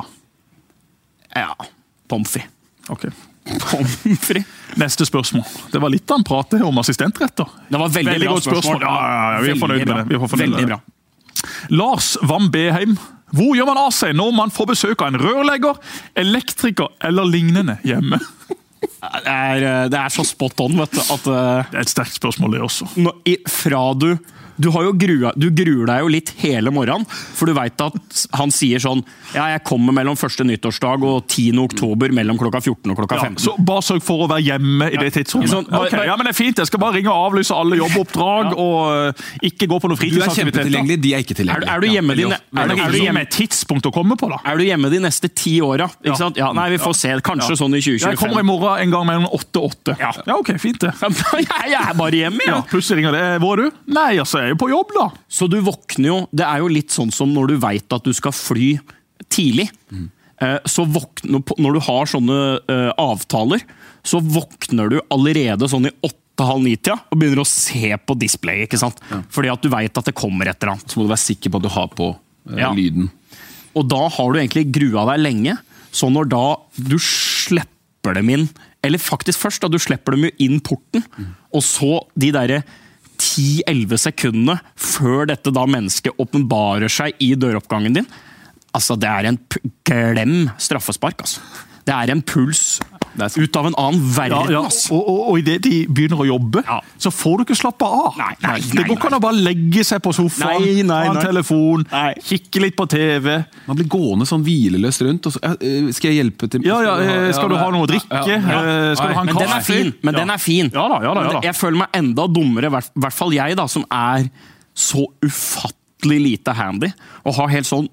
Ja. Pommes frites. Ok. Pommes frites. Neste spørsmål. Det var litt av en prat det, om assistentretter. Det var veldig, Veldig bra godt spørsmål. Ja, ja, ja, vi er Veldig fornøyd med bra. det. Vi er fornøyd med Veldig det. bra. Lars Vam Beheim. Hvor gjør man av seg når man får besøk av en rørlegger, elektriker eller lignende hjemme? Det er, det er så spot on, vet du, at eh, Det er et sterkt spørsmål, det også. nå, i, fra du du, har jo grua, du gruer deg jo litt hele morgenen, for du vet at han sier sånn ja, jeg kommer mellom første nyttårsdag og tiende oktober mellom klokka fjorten og klokka Ja, femten. så bare sørg for å være hjemme i det tidsrommet. Sånn, bare- Ok, ja, men det er fint. Jeg skal bare ringe og avlyse alle jobboppdrag og uh, ikke gå på noen Du er fritidsaktiviteter. kjempetilgjengelig, de er ikke Er, tilgjengelige. du- er du hjemme de, Ja, ne- veldig er, ofte. du- er, du Som hjemme, er et tidspunkt å komme på, da. er du hjemme de neste ti åra? Ja. Ikke sant? Ja, nei, vi får se. Kanskje sånn i Jeg kommer i tjue tjuefem. morgen en gang mellom åtte og åtte. Ja. Ja, ok, fint det. jeg, jeg er bare hjemme, Ja, ja. plutselig ringer det. Eh, Hvor er du? Nei, altså, jeg er jo på jobb, da. Så du våkner jo Det er jo litt sånn som når du veit at du skal fly tidlig. Eh, Så våkner, når du har sånne eh, avtaler, så våkner du allerede sånn i åtte-halv ni-tida og begynner å se på displayet. Ikke sant? Fordi at du veit at det kommer et eller annet. Så må du være sikker på at du har på eh, Ja. lyden. Og da har du egentlig grua deg lenge. Så når da du slipper dem inn, eller faktisk først da du slipper dem jo inn porten, og så de derre ti til elleve sekundene før dette da mennesket åpenbarer seg i døroppgangen din, altså det er en p- glem straffespark, altså. Det er en puls ut av en annen Ja, verden, ja. altså. Og, og, og idet de begynner å jobbe, Ja. så får du ikke slappe av. Nei, nei, Det går nei, ikke an å bare legge seg på sofaen, Nei, nei, ha en nei. telefon, Nei. kikke litt på T V. Man blir gående sånn hvileløst rundt. Og så, ja, eh, skal jeg hjelpe til? Ja, ja, eh, skal du ha noe å drikke? Ja, ja. Eh, Skal du ha en Men den er kaffe? fin. Men Ja. den er fin. Ja da, ja da, ja da. Men Jeg føler meg enda dummere, i hvert- hvert fall jeg, da, som er så ufattelig lite handy, og har helt sånn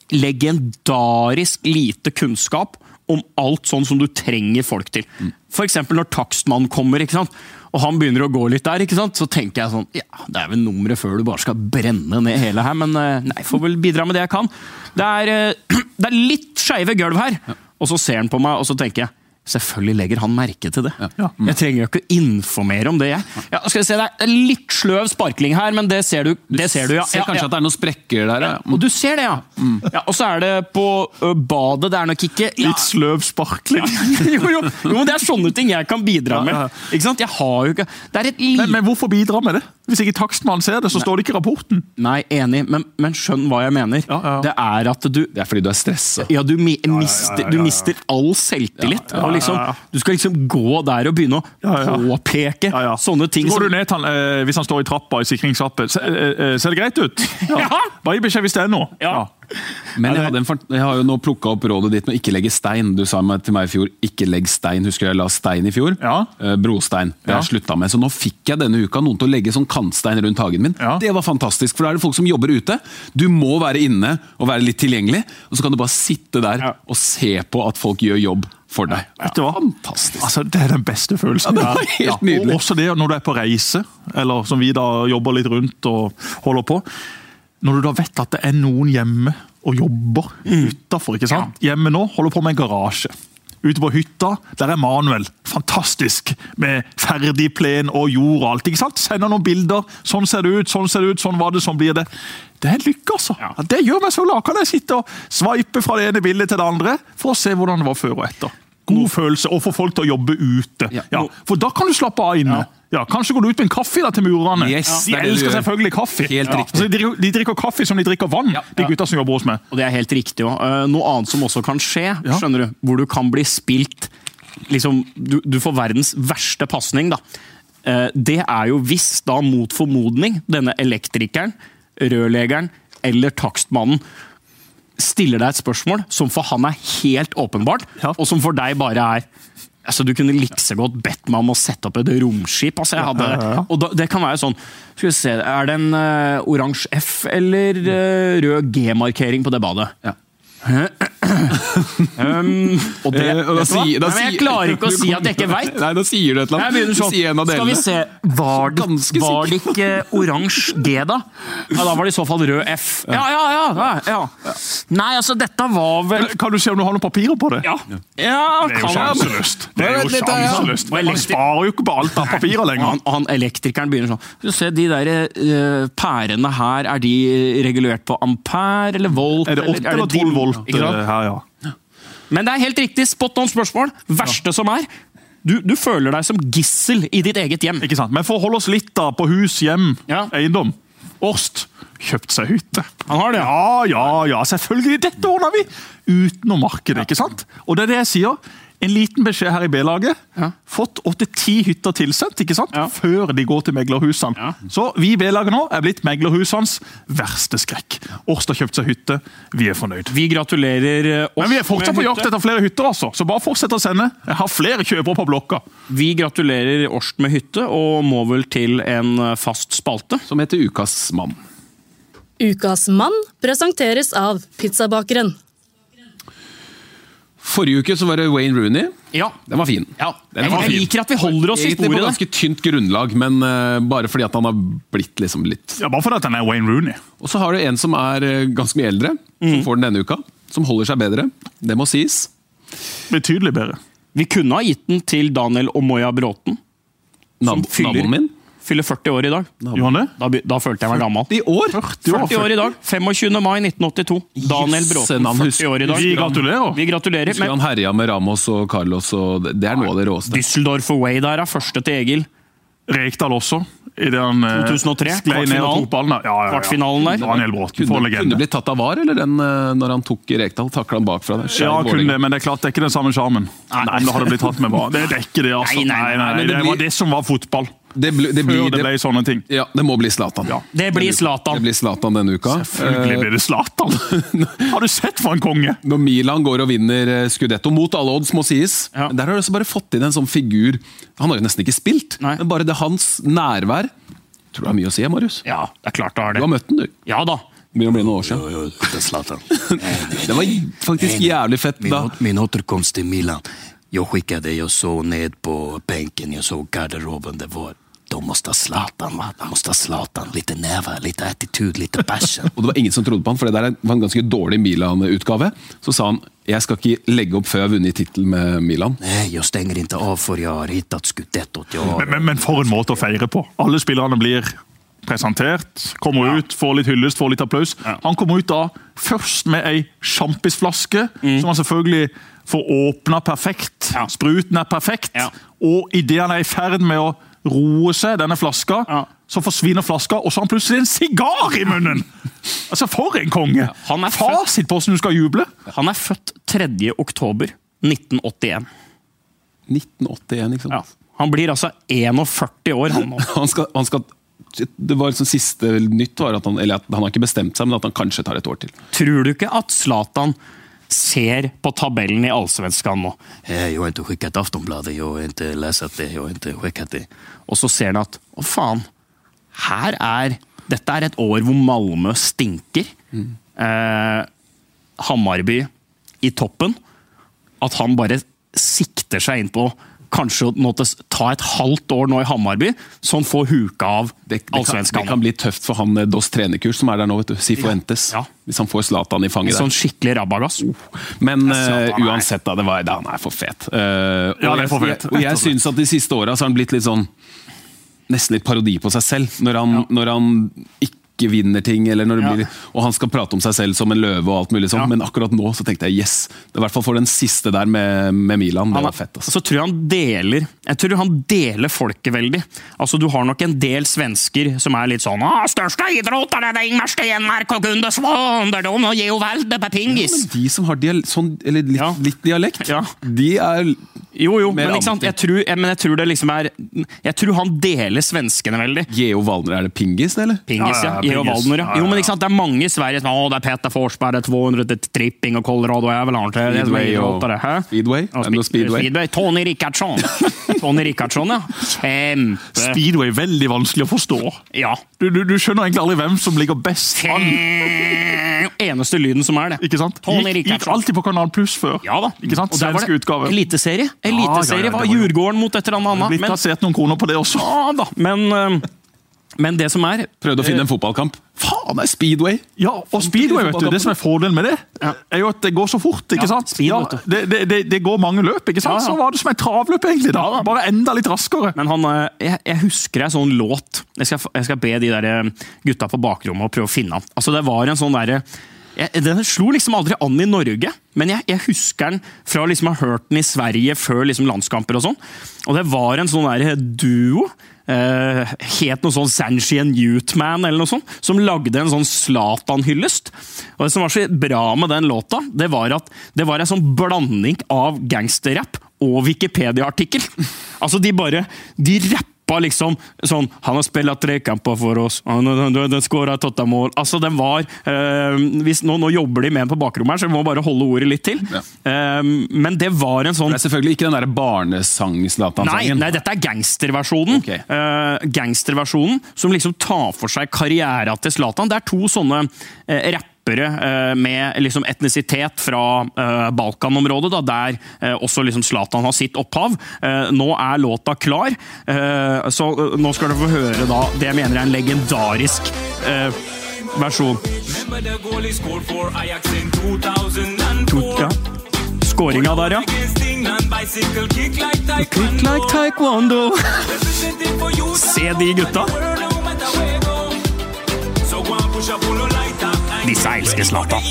legendarisk lite kunnskap om alt sånn som du trenger folk til. For eksempel når takstmannen kommer, ikke sant? Og han begynner å gå litt der, ikke sant? Så tenker jeg sånn, ja, det er vel nummeret før du bare skal brenne ned hele her, men eh, nei, jeg får vel bidra med det jeg kan. Det er, eh, det er litt skeive gulv her. Og så ser han på meg, og så tenker jeg, selvfølgelig legger han merke til det. Jeg trenger jo ikke å informere om det, jeg. Ja, skal vi se, det er litt sløv sparkling her, men det ser du, det ser du ja. Ser Ja, kanskje ja. at det er noen sprekker der. Ja. Og du ser det, ja. Ja, og så er det på ø, badet, det er nok ikke ja. Litt sløv sparkling. jo, jo, jo, men det er sånne ting jeg kan bidra med. Ja, ja. Ikke sant? Jeg har jo ikke Det er et lite Men, men hvorfor bidra med det? Hvis ikke takstmannen ser det, så står det ikke i rapporten. Nei, enig, men, men skjønn hva jeg mener. Ja, ja. Det er at du Det er fordi du er stressa. Ja, du, mi, mister, du mister all selvtillit. Og liksom, ja, ja. Du skal liksom gå der og begynne å Ja, ja. påpeke Ja, ja. sånne ting. Så går som- du ned til han, eh, hvis han står i trappa i sikringsappet. Se, eh, eh, ser det greit ut? Ja. Bare gi beskjed hvis det er noe. Ja. Men jeg, hadde en, fort- jeg har jo nå plukka opp rådet ditt med ikke legge stein. Du sa meg til meg i fjor ikke legg stein. Husker du jeg la stein i fjor? Ja. Eh, brostein. Det har Ja. jeg slutta med. Så nå fikk jeg denne uka noen til å legge sånn kantstein rundt hagen min. Ja. Det var fantastisk, for da er det folk som jobber ute. Du må være inne og være litt tilgjengelig, og så kan du bare sitte der Ja. og se på at folk gjør jobb for deg. Vet du hva? Fantastisk. Altså, det er den beste følelsen. Ja, det var helt nydelig. Og også det når du er på reise, eller som vi da jobber litt rundt og holder på. Når du da vet at det er noen hjemme og jobber utenfor, ikke sant? Hjemme nå holder på med en garasje. Ute på hytta, der er Manuel. Fantastisk. Med ferdig plen og jord og alt. Ikke sant? Sender noen bilder. Sånn ser det ut, sånn ser det ut, sånn var det, sånn blir det. Det er en lykke, altså. Ja, det gjør meg så glad. Kan jeg sitte og sveipe fra det ene bildet til det andre for å se hvordan det var før og etter. God følelse å få folk til å jobbe ute. Ja. Ja, for da kan du slappe av inne. Ja, kanskje går du ut med en kaffe da til murerne. Yes, de det er det du elsker gjør. selvfølgelig kaffe. Helt riktig. Altså, de, drikker, de drikker kaffe som de drikker vann, de gutta som jobber hos meg. Og det er helt riktig også. Uh, Noe annet som også kan skje, Ja. skjønner du, hvor du kan bli spilt, liksom, du, du får verdens verste passning da. Uh, det er jo hvis da mot formodning, denne elektrikeren, rørlegeren eller takstmannen stiller deg et spørsmål som for han er helt åpenbart, Ja. og som for deg bare er altså du kunne like så godt bedt meg om å sette opp et romskip. Altså jeg hadde, Ja, ja, ja. og da, det kan være sånn, skal vi se, er det en uh, oransje F eller uh, rød G-markering på det badet? Ja. um, og det, Eh, og da vet du hva? sier- da Nei, men jeg sier- klarer ikke å si at jeg ikke vet. Nei, da sier du et eller Jeg annet. begynner Du sånn, sier en av skal vi delene. se, var det, Ganske var det ikke oransje G da? Ja, da var det i så fall rød F. Ja, ja, ja, ja, ja. Nei, altså dette var vel... Kan du se om du har noen papirer på det? Ja, ja Det er jo kan jeg. sjanseløst. Det er jo Dette er- sjanseløst. Og Man elektri- sparer jo ikke på alt av papirer Og lenger. han, og han elektrikeren begynner sånn, skal du se, de der eh, pærene her, er de regulert på ampere eller volt? Er det åtte eller dim- tolv volt Ikke sant? eh, her, ja? Men det er helt riktig, spot on spørsmål. Verste som er, du, du føler deg som gissel i ditt eget hjem. Ikke sant? Men for å holde oss litt da på hus, hjem, Ja. eiendom. Årst kjøpt seg hytte. Han har det, Ja, ja, ja, selvfølgelig. Dette ordner vi utenom markedet, ikke sant? Og det er det jeg sier. En liten beskjed her i B-laget. Ja. Fått åtte-ti hytter tilsendt, ikke sant? Ja. Før de går til meglerhusene. Ja. Så vi i B-laget nå er blitt meglerhusenes verste skrekk. Årst har kjøpt seg hytte. Vi er fornøyd. Vi gratulerer oss Men vi er fortsatt på med jakt hytte. etter flere hytter, altså. Så bare fortsett å sende. Jeg har flere kjøpere på blokka. Vi gratulerer Årst med hytte, og må vel til en fast spalte. Som heter Ukas mann. Ukas mann presenteres av Pizzabakeren. Forrige uke så var det Wayne Rooney. Ja. Den var fin. Ja, Den jeg, var jeg fin. liker at vi holder oss i Egentlig på sporet. ganske tynt grunnlag, men eh, bare fordi at han har blitt liksom litt. Ja, Bare fordi at han er Wayne Rooney. Og så har du en som er eh, ganske mye eldre, som får den denne uka. Som holder seg bedre. Det må sies. Betydelig bedre. Vi kunne ha gitt den til Daniel Omoya Bråten, som Nab fyller, naboen min. fyller førti år i dag. Gjør han det? Da, be- da følte jeg meg gammel. I år! førti år i dag. femogtjuende mai nitten åttito. Daniel Bråten, navn, førti år i dag. Vi gratulerer. Vi gratulerer. Husker Men han herja med Ramos og Carlos, og det det er noe av det råeste. Düsseldorf away der er første til Egil. Rekdal også. I det han eh, to tusen og tre, sklei ned og kvartfinalen. tok ballen. Ja, ja, ja. Kvartfinalen der. Daniel Bråten, for Kunne, legende. kunne blitt tatt av var, eller den eh, når han tok i Rekdal? Takla han bakfra der. Skjær Ja, kunne Vålerenga. det, men det er klart det er ikke den samme sjarmen. Nei, men det hadde blitt tatt med var. Det er ikke det, altså. Nei, nei, nei, nei, men det det blir- var det som var fotball. Det, blir- det, Før blir, det det, ble sånne ting. ja, det må bli Zlatan. Ja. Det blir Det Zlatan. blir Zlatan denne uka. Selvfølgelig blir det Zlatan. Har du sett for en konge? Når Milan går og vinner eh, Scudetto, mot alle odds, må sies. Ja. Der har de også bare fått inn en sånn figur. Han har jo nesten ikke spilt, Nei. men bare det hans nærvær. Tror du det har mye å si, Marius? Ja, det er klart det har Du det. har møtt den, du. Ja da. Det begynner å bli noen år siden. Det var faktisk jævlig fett Min, da. åt- min återkomst till Milan. Jag skickade, jag såg ned på bänken, jag såg garderoben, det var de måste ha Zlatan, va? De måste ha Zlatan. Lite nävar, lite attityd, lite passion. Og det var ingen som trodde på han, for det der var en ganske dårlig Milan-utgave. Så sa han, jeg skal ikke legge opp før jeg har vunnet titel med Milan. Nej, jag stänger inte av för jag har hittat Scudettot. Jag har... Men, men, men for en måte å feire på. Alle spillerne blir presentert, kommer ut, får litt hyllest, får litt applaus. Han kommer ut da først med ei sjampisflaske, som han selvfølgelig får åpna perfekt. Ja. Spruten er perfekt. Ja. Og idet han er i ferd med å roe seg, denne flaska, Ja. så forsvinner flaska, og så har han plutselig en sigar i munnen! Altså, for en konge! Han er født- Fasit på hvordan du skal juble. Han er født tredje oktober nitten åttien. nitten åttien, ikke sant? Ja. Han blir altså førti år, han nå. Han skal, han skal, det var liksom siste nytt var at han, eller at han har ikke bestemt seg, men at han kanskje tar et år til. Tror du ikke at Zlatan ser på tabellen i Allsvenskan nå, Eh, Jag har inte skickat Aftonbladet, jag har inte läst det, jag har inte skickat det. og så ser han at å faen, her er dette er et år hvor Malmö stinker. Eh, Hammarby i toppen. At han bare sikter seg inn på kanskje å nå til s- ta et halvt år nå i Hammarby, så han får huka av Det, det, kan, Allsvenskan. det kan bli tøft for han eh, Dos trenerkurs som er der nå, vet du. Sifuentes. Ja. Hvis han får Zlatan i fanget Sånn der. skikkelig rabagass. Men Ja, eh, Zlatan er- uansett, da, det var, da, han er for fet. Eh, Ja, og det er for jeg- fet. Og jeg syns at de siste åra har han blitt litt sånn nesten litt parodi på seg selv. Når han, når han ikke ikke vinner ting, eller når det Ja. blir, og han skal prate om seg selv som en løve og alt mulig sånn, Ja. men akkurat nå så tenkte jeg yes, det er i hvert fall for den siste der med, med Milan, det Han var er- fett. Altså. Så tror jeg han deler Jeg tror han deler folket veldig. Altså, du har nok en del svensker som er litt sånn ah, største idrottare, det er Ingmar Stenmark og Gunde Svanderdom og Geo Valde på pingis. Men de som har dial sånn, eller litt, Ja. litt dialekt, Ja. de er Jo, jo, mer men, ikke sant? Jeg, tror, jeg, men jeg tror det liksom er Jeg tror han deler svenskene veldig. Geo Valner, er det pingis, eller? Pingis, ja. Ja, ja, Geo pingis. Waldner, ja. Ja, ja, Jo, men ja. ikke sant? Det er mange i Sverige som Å, det er Peter Forsberg, det er två hundre til tripping og Colorado Avalanche. Det er som er Speedway og idrottare, hæ? Speedway? Ja, Er det noe Speedway? Speedway. Tony Rickardsson. Tony Rickardsson, ja. Kjempe. Speedway, veldig vanskelig å forstå. Ja. Du, du, du skjønner egentlig aldri hvem som ligger best an. Eneste lyden som er det. Ikke sant? Tony Gikk, gikk Rickardsson. alltid på Kanal Plus før. Ja da. Ikke sant? Og der var Svensk utgave. Eliteserie. Eliteserie Ja, ja, ja, var det var jo- Djurgården mot et eller annet. Blitt Men, plassert noen kroner på det også. ja, da. Men, øh, men det som er Prøvde å finne en fotballkamp. Faen, det er Speedway! Ja, og Speedway, vet du, det som er fordelen med det, er jo at det går så fort, ikke Ja, sant? speed, Ja, vet du. det, det, det, det går mange løp, ikke sant? Ja, ja. Så var det som et travløp egentlig da, Ja, da. bare enda litt raskere. Men han, øh, jeg, jeg husker en sånn låt. Jeg skal, jeg skal be de der øh, gutta på bakrommet å prøve å finne han. Altså, det var en sånn derre jeg, Den slo liksom aldri an i Norge, men jeg, jeg husker den fra liksom å ha hørt den i Sverige før liksom landskamper og sånn. Og det var en sånn der duo, eh, het noe sånn Sanchian Youthman eller noe sånt, som lagde en sånn Zlatan-hyllest. Og det som var så bra med den låta, det var at det var en sånn blanding av gangsterrapp og Wikipedia-artikkel. Altså, de bare De rappa liksom sånn Han har spilt tre kamper for oss, han har skåret åtte mål. Altså, den var øh, hvis, nå, nå jobber de med den på bakrommet her, så vi må bare holde ordet litt til. Ja. Um, men det var en sånn Det er selvfølgelig ikke den der Nei, barnesang-Zlatan-sangen. nei, dette er gangsterversjonen. Ok. Eh, gangsterversjonen som liksom tar for seg karriera til Zlatan. Det er to sånne eh, rappere eh, med liksom etnisitet fra eh, Balkanområdet, da, der eh, også liksom Zlatan har sitt opphav. Eh, nå er låta klar, eh, så eh, nå skal dere få høre da det jeg mener er en legendarisk eh, versjon. To, ja. Skåringa der, ja. Kick like taekwondo. Se de gutta. Disse elsker Zlatan.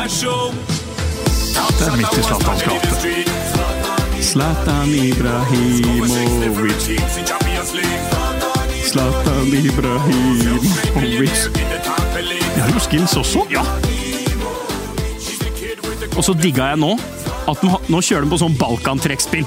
Det er midt i Zlatans gate. Zlatan Ibrahimovic. Zlatan Ibrahimovic. De har jo skills også. Ja. Og så digga jeg nå at den, ha- nå kjører den på sånn Balkan-trekkspill.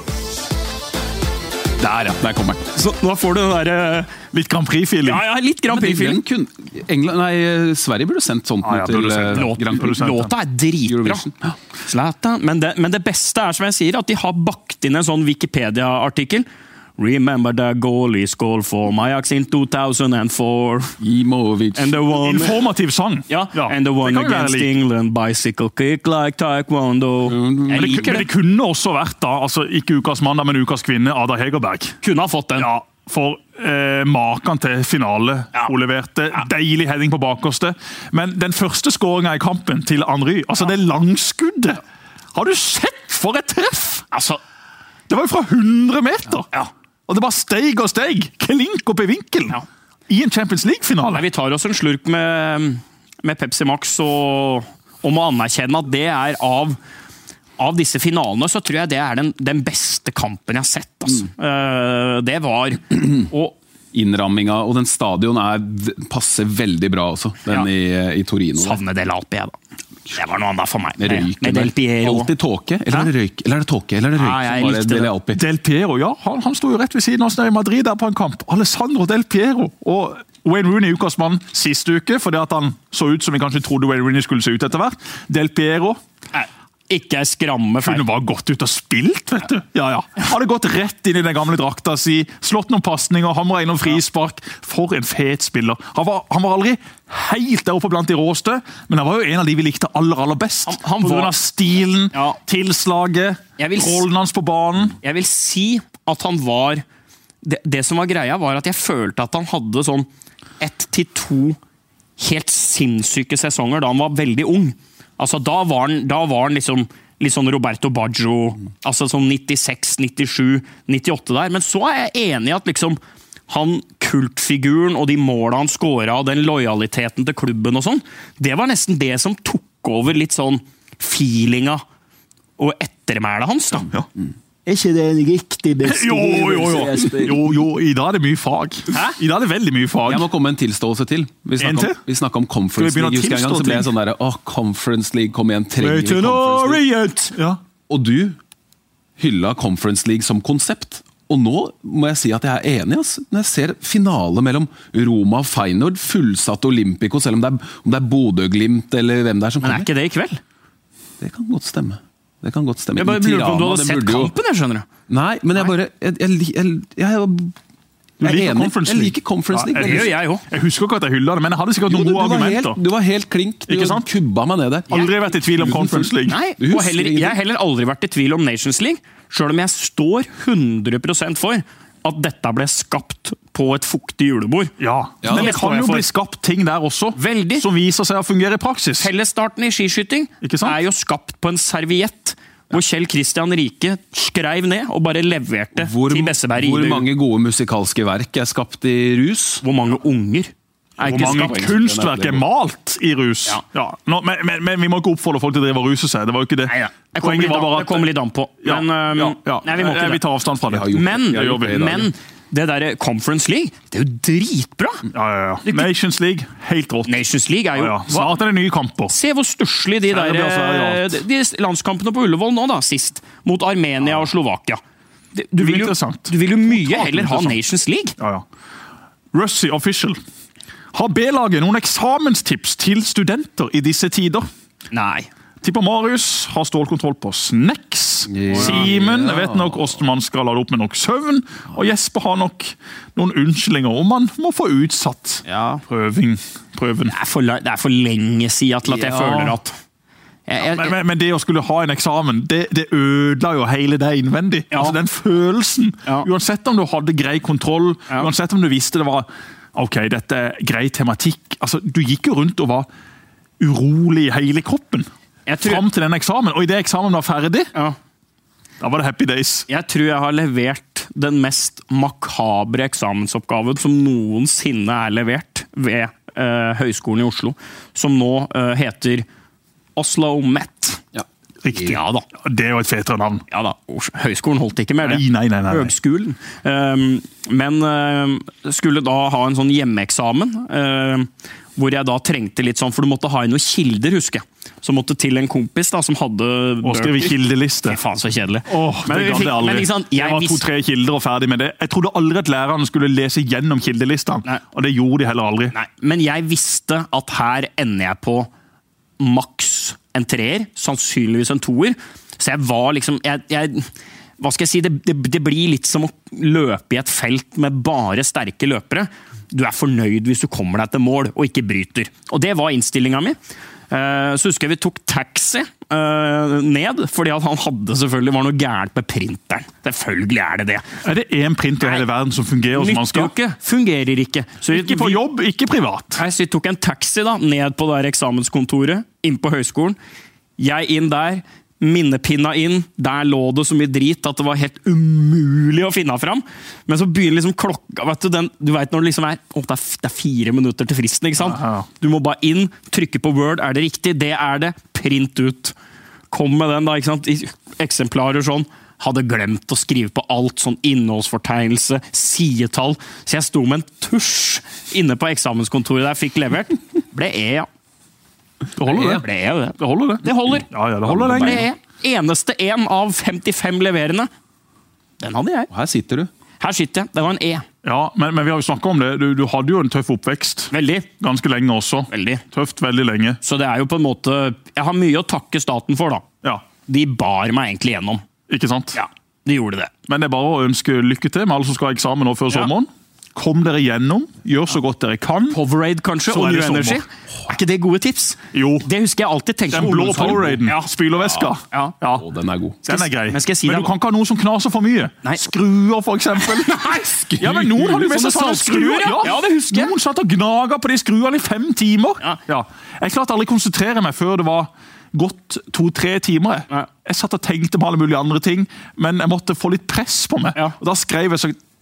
Der, ja. Der kommer den. Så nå får du den derre Litt Grand Prix-feeling. Ja, ja, litt Grand Men den Prix-film. kun- England, nei, Sverige burde sendt sånt Ja, ja, til burde sendt eh, låt- Grand Prix. produsent. Låta er dritbra. Eurovision. Ja. Zlatan. Men, det, men det beste er, som jeg sier, at de har bakt inn en sånn Wikipedia-artikkel. Remember the goalie scored for Ajax in two thousand four. Imovic. And the one... Informativ sang. Ja, and the det one kan jo være against likt. England, bicycle kick like taekwondo. Jeg Men det, liker men det. det kunne også vært da, altså ikke ukas mann, men ukas kvinne, Ada Hegerberg. Kunne ha fått den. Ja, for eh, maken til finale Ja. hun leverte. Deilig heading på bakerste. Men den første skåringen i kampen til Henry, altså det langskuddet. Har du sett for et treff? Altså, Det var jo fra hundre meter. ja. Og det bare steig og steig. Klink opp i vinkelen. Ja. I en Champions League-finale. Nei, vi tar oss en slurk med, med Pepsi Max og, og må anerkjenne at det er av, av disse finalene, så tror jeg det er den, den beste kampen jeg har sett. Altså. Eh, det var og Innramminga, og den stadion er, passer veldig bra også, den Ja. i, i Torino. der. savner Del Alpi, jeg, da. Det var noe annet for meg. Med røyken med Del der. Piero. Alltid tåke, eller Hæ? er det røyk? Eller er det tåke, eller er det røyk? Ja, jeg som var likte Dele det. Alpi? Del Piero, ja. Han, han sto jo rett ved siden av oss nede i Madrid der på en kamp. Alessandro Del Piero. Og Wayne Rooney ukas mann siste uke, fordi at han så ut som vi kanskje trodde Wayne Rooney skulle se ut etter hvert. Del Piero Nei, ikke ei skramme feil. kunne bare gått ut og spilt, vet du. Ja, ja. Hadde gått rett inn i den gamle drakta si, slått noen pasninger, hamret innom frispark. For en fet spiller. Han var, han var aldri helt der oppe blant de råeste, men han var jo en av de vi likte aller, aller best. Han- han på grunn var- av stilen, Ja. tilslaget, Jeg vil s- rollen hans på banen. Jeg vil si at han var det, det som var greia, var at jeg følte at han hadde sånn ett til to helt sinnssyke sesonger da han var veldig ung. Altså, da var han, da var han liksom litt sånn Roberto Baggio, altså sånn nittiseks, nittisju, nittiåtte der. Men så er jeg enig i at liksom han kultfiguren og de målene han skåret og den lojaliteten til klubben og sånn, det var nesten det som tok over litt sånn feelinga og ettermælet hans da. Ja. Er ikke det en riktig beskrivelse? Jo, jo, jo. jo, jo. I dag er det mye fag. Hæ? I dag er det veldig mye fag. Jeg må komme med en tilståelse til. Vi snakket om, vi snakket om Conference League. Husker jeg en gang, så ble jeg sånn der, åh, Conference League, kom igjen, trenger vi Conference League. Ja. Og du hylla Conference League som konsept. Og nå må jeg si at jeg er enig, ass. Når jeg ser finale mellom Roma og Feyenoord, fullsatt Olympico, selv om det er, om det er Bodø-Glimt eller hvem det er som kommer. Men er ikke det i kveld? Det kan godt stemme. Det kan godt stemme. Jeg bare lurer på om du hadde sett kampen, jeg skjønner du. Nei, men jeg bare Jeg, jeg, jeg, jeg, jeg er enig. Jeg liker Conference League. Ja, det gjør jeg også. Jeg husker ikke at jeg hyller det, men jeg hadde sikkert noen gode argumenter. Helt, du var helt klink. Du Ikke sant? kubba meg ned der. Aldri vært i tvil om Conference League. Nei, og heller, jeg har heller aldri vært i tvil om Nations League, selv om jeg står hundre prosent for at dette ble skapt på et fuktig julebord. Ja, Ja, men det det kan står jeg jo for. bli skapt ting der også, Veldig. som viser seg å fungere i praksis. Fellesstarten i skiskyting Ikke sant? er jo skapt på en serviett, hvor Kjell Kristian Rike skrev ned og bare leverte Hvor, til Besseberg. hvor mange gode musikalske verk er skapt i rus? Hvor mange unger er Hvor ikke mange skapt? kunstverk er malt i rus? Ja. Ja. Nå, men, men, men vi må ikke oppfordre folk til å drive og ruse seg. Det var jo ikke det. Nei, ja. Jeg kommer Poenget litt, var bare an- at- det kommer litt an på. Ja, Men, um, ja, ja. Nei, vi må ikke Eh, det. Vi tar avstand fra det. Jeg har gjort Men, det. Jeg gjør det i dag. men det der Conference League, det er jo dritbra! Ja, ja, ja. Nations League, helt rått. Nations League er jo... Ja, ja. Snart er det nye kamper. Se hvor stusslig de der Serbia, Sverige og eh, alt. de landskampene på Ullevål nå da, sist, mot Armenia og Slovakia. Det- Du vil, jo, Interessant. du vil jo mye Totalt heller ha interessant. Nations League. Ja, ja. Russie Official. Har B-laget noen eksamenstips til studenter i disse tider? Nei. Tipper Marius har stålkontroll på Snacks. Simen vet nok hvordan man skal lade opp med nok søvn. Og Jesper har nok noen unnskyldninger om man må få utsatt Ja. prøving, prøven. Det er for, la- det er for lenge siden til at jeg Ja. føler at... Jeg, jeg, Men, men, men det å skulle ha en eksamen, det, det ødela jo hele det innvendig. Ja. Altså Den følelsen. Ja. Uansett om du hadde grei kontroll, Ja. uansett om du visste det var ok, dette er grei tematikk. Altså, Du gikk jo rundt og var urolig i hele kroppen Jeg tror- fram til den eksamen. Og idet eksamen var ferdig, ja. da var det happy days. Jeg tror jeg har levert den mest makabre eksamensoppgaven som noensinne er levert ved eh, Høgskolen i Oslo, som nå eh, heter Oslo Met. Ja. Riktig. Ja da. Det er jo et fetere navn. Ja da, Os- Høgskolen holdt ikke med det. Nei, nei, nei, nei, nei. Høgskolen. Um, men um, skulle da ha en sånn hjemmeeksamen, um, hvor jeg da trengte litt sånn, for du måtte ha inn noen kilder, husker jeg. Så måtte til en kompis da, som hadde Og skrive kildeliste. Fy faen, så kjedelig. Åh, Men det vi gadd fikk- jeg aldri. men ikke sant, Det jeg var visste- to-tre kilder og ferdig med det. Jeg trodde aldri at lærerne skulle lese gjennom kildelistene, Nei. og det gjorde de heller aldri. Nei, men jeg visste at her ender jeg på maks en treer, sannsynligvis en toer. Så jeg var liksom jeg, jeg, Hva skal jeg si? Det, det, det blir litt som å løpe i et felt med bare sterke løpere. Du er fornøyd hvis du kommer deg til mål og ikke bryter. Og det var innstillinga mi. Eh, Så husker jeg vi tok taxi eh, ned, fordi at han hadde selvfølgelig var noe gærent med printeren. Selvfølgelig er det det. Er det én printer i hele verden som fungerer som man Nytter jo skal? ikke. Fungerer ikke. Så vi- Ikke på vi- jobb, ikke privat. Nei, så vi tok en taxi da, ned på det der eksamenskontoret, inn på høyskolen. Jeg inn der, minnepinna inn, der lå det så mye drit at det var helt umulig å finne fram. Men så begynner liksom klokka, vet du, den, du vet når det liksom er, å, det er, f- det er fire minutter til fristen, ikke sant? Ja, ja. Du må bare inn, trykke på Word, er det riktig? Det er det, print ut. Kom med den da, ikke sant? I eksemplarer sånn. Hadde glemt å skrive på alt, sånn innholdsfortegnelse, sidetall. Så jeg sto med en tusj inne på eksamenskontoret der jeg fikk levert. Ble E, ja. Det holder, det. Ble E, det. Det holder, det. Det holder. Ja, ja, det holder Ble lenge. E. Eneste en av femtifem leverende. Den hadde jeg. Og her sitter du. Her sitter jeg. Det var en E. Ja, men, men vi har jo snakket om det. Du, du hadde jo en tøff oppvekst. Veldig. Ganske lenge også. Veldig. Tøft veldig lenge. Så det er jo på en måte Jeg har mye å takke staten for, da. Ja, De bar meg egentlig gjennom. ikke sant? Ja, de gjorde det. Men det er bare å ønske lykke til med alle som skal ha eksamen nå før Ja. sommeren. Kom dere gjennom, gjør så godt dere kan. Powerade, kanskje, Så og er New det Energy. sommer. Er ikke det gode tips? Jo. Det husker jeg alltid tenkte. Den blå Poweraden, Ja. spylerveska. Ja. Ja, Å, den er god. den er grei. Men skal jeg si Men deg- du kan ikke ha noen som knaser for mye. Nei. Skruer, for eksempel. Nei, skruer! Ja, men noen hadde jo med seg Sånne sånne skruer. ja. Ja, det husker jeg. Noen satt og gnaga på de skruene i fem timer. Ja. Jeg klarte aldri å konsentrere meg før det var gått to-tre timer. Jeg. Ja. jeg satt og tenkte på alle mulige andre ting, men jeg måtte få litt press på meg. Ja. Og da skrev jeg så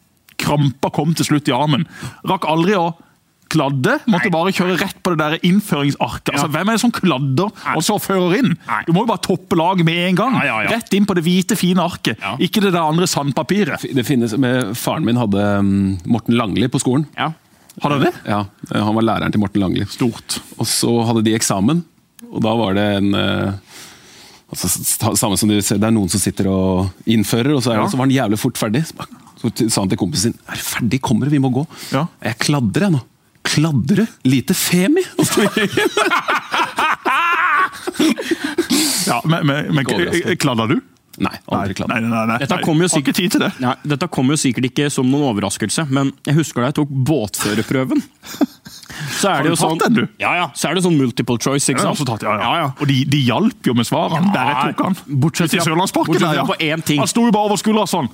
krampa kom til slutt i armen. Rakk aldri å kladde, måtte bare kjøre rett på det der innføringsarket. Altså, hvem er det som kladder og så fører inn? Du må jo bare toppe lag med en gang. Ja, ja, ja. Rett inn på det hvite, fine arket. Ja. Ikke det der andre sandpapiret. Det finnes, med, faren min hadde um, Morten Langli på skolen. Ja. Hadde det? Ja, han var læreren til Morten Langli. Stort. Og så hadde de eksamen, og da var det en... Uh, altså, samme som du ser, det er noen som sitter og innfører, og så, er, Ja. så var han jævlig fort ferdig. Så sa han til kompisen sin, er du ferdig, kommer du, vi må gå. Ja. Jeg kladder jeg nå. Kladre? Lite femi? Ja, men, men, men kladder du? Nei, aldri kladder. Nei, nei, nei. Dette kom jo Har ikke tid til det. Nei, dette kom jo sikkert ikke som noen overraskelse, men jeg husker da jeg tok båtførerprøven. Så er Har det du jo sånn, tatt den, du? Ja, ja, så er det sånn multiple choice, ikke Ja, sant? også tatt, ja, ja. Ja, ja. Og de, de hjalp jo med svarene. Der jeg tok han. Bortsett Til fra- Sørlandsparken bortsett der, fra ja. på én ting. Han sto jo bare over skuldra sånn.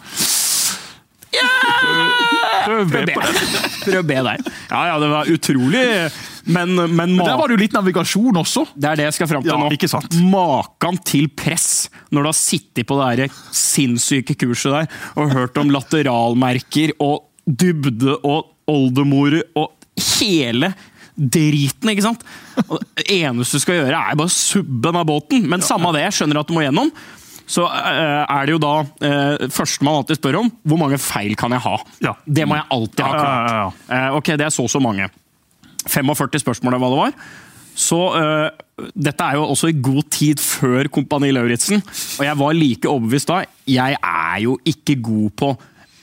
Prøv Prøv be be. på det. Prøv be der. Ja, ja, det var utrolig, men, men Men der var det jo litt navigasjon også. det er det jeg skal frem til Ja, nå. ikke sant. Makan til press når du har sittet på det der sinnssyke kurset der og hørt om lateralmerker og dybde og oldemor og hele driten, ikke sant? Og det eneste du skal gjøre er bare subben av båten, men samme det, jeg skjønner at du må gjennom. Så uh, er det jo da uh, første man alltid spør om, hvor mange feil kan jeg ha? Ja. Det må jeg alltid ha Ja, klart. ja, ja, Uh, ok, det er så så mange. femogførti spørsmål er hva det var. Så uh, dette er jo også i god tid før Kompani Lauritzen, og jeg var like overbevist da. Jeg er jo ikke god på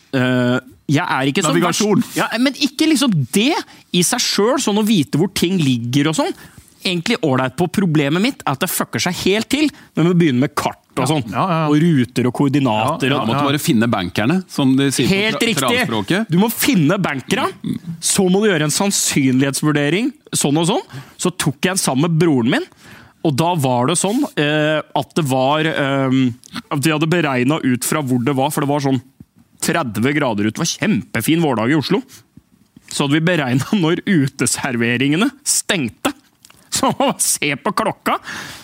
uh, jeg er ikke så Navigasjon. vers- Ja, men ikke liksom det i seg selv, sånn å vite hvor ting ligger og sånn. Egentlig ålreit på problemet mitt er at det fucker seg helt til når vi begynner med kart og sånn. ja, ja. Og ruter og koordinater. Da og, måtte du bare finne bankerne, som de sier Helt på tra- riktig! travspråket. Du må finne bankere, så må du gjøre en sannsynlighetsvurdering, sånn og sånn. Så tok jeg en sammen med broren min, og da var det sånn eh, at det var eh, at de hadde beregnet ut fra hvor det var, for det var sånn tretti grader ut, det var kjempefin vårdag i Oslo. Så hadde vi beregnet når uteserveringene stengte. Så man se på klokka.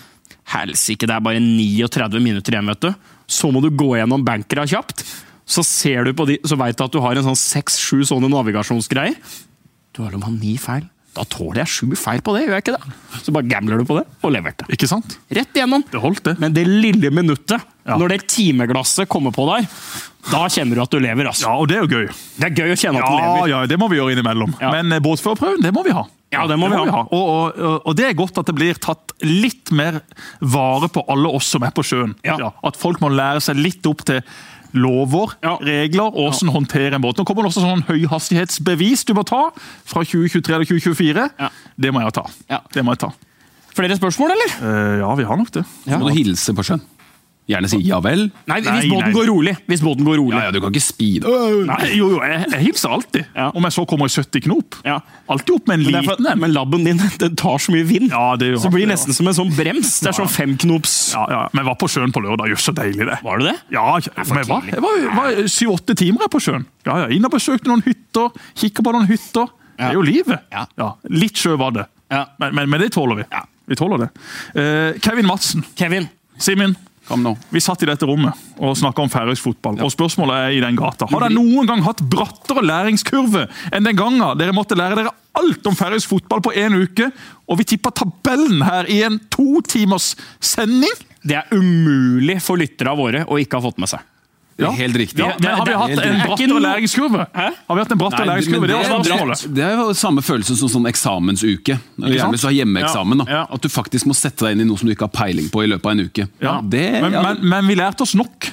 Helsike, det er bare trettini minutter igjen, vet du. Så må du gå gjennom bankera kjapt. Så ser du på de, så vet du at du har en sånn seks-sju sånne navigasjonsgreier. Du har de har ni feil. Da tåler jeg sju feil på det, gjør jeg ikke det? Så bare gambler du på det, og leverte. Ikke sant? Rett igjennom. Det holdt det. Men det lille minuttet, Ja. når det timeglasset kommer på deg, da kjenner du at du lever, altså. Ja, og det er jo gøy. Det er gøy å kjenne at du Ja, lever. ja, det må vi gjøre innimellom. Ja. Men eh, båtførerprøven, det må vi ha. Ja, det må vi ha. Og, og, og, og det er godt at det blir tatt litt mer vare på alle oss som er på sjøen. Ja. At folk må lære seg litt opp til lover, Ja. regler, og hvordan håndtere en båt. Nå kommer det også sånn høyhastighetsbevis du må ta fra tjue tjuetre eller tjue tjuefire. Ja. Det må jeg ta. Ja. Det må jeg ta. Flere spørsmål, eller? Eh, ja, vi har nok det. Så må du hilse på sjøen. Gjerne si ja vel. Nei, hvis Nei, båten nei. går rolig. Hvis båten går rolig. Ja, ja, du kan ikke speede. Nei, jo, jo, jeg, jeg hilser alltid. Ja. Om jeg så kommer i sytti knop. Ja. Alltid opp med en Men, det er for, liten en. men labben din den tar så mye vind. Ja, det er jo så det blir hardt, nesten som en sånn brems. Det er sånn femknops. Ja, ja. Men jeg var på sjøen på lørdag. Jøss, så deilig det. Var det det? Ja, men jeg var, jeg var, var syv-åtte timer jeg på sjøen. Ja, ja. Inn og besøkte noen hytter, kikket på noen hytter. Det er jo livet. Ja. Litt sjø var det. Ja. Men, men, men det tåler vi. Ja. Vi tåler det. Eh, Kevin Madsen, Kevin. Simen, Kom nå. vi satt i dette rommet og snakket om færøysk fotball, og spørsmålet er i den gata. Har dere noen gang hatt brattere læringskurve enn den gangen dere måtte lære dere alt om færøysk fotball på en uke, og vi tipper tabellen her i en to timers sending? Det er umulig for lyttere av våre å ikke ha fått med seg. Det er helt riktig. Ja, det- men har vi det- hatt det- det en er ikke brattere noe- læringskurve? Hæ? Har vi hatt en brattere Nei, men læringskurve? Det det, er er spørsmålet. bratt- det er jo samme følelse som sånn eksamensuke. Når du Ikke sant? gjerne så har hjemmeeksamen. Da. Ja, ja. At du faktisk må sette deg inn i noe som du ikke har peiling på i løpet av en uke. Ja. Det, Men, ja, men, men vi lærte oss nok.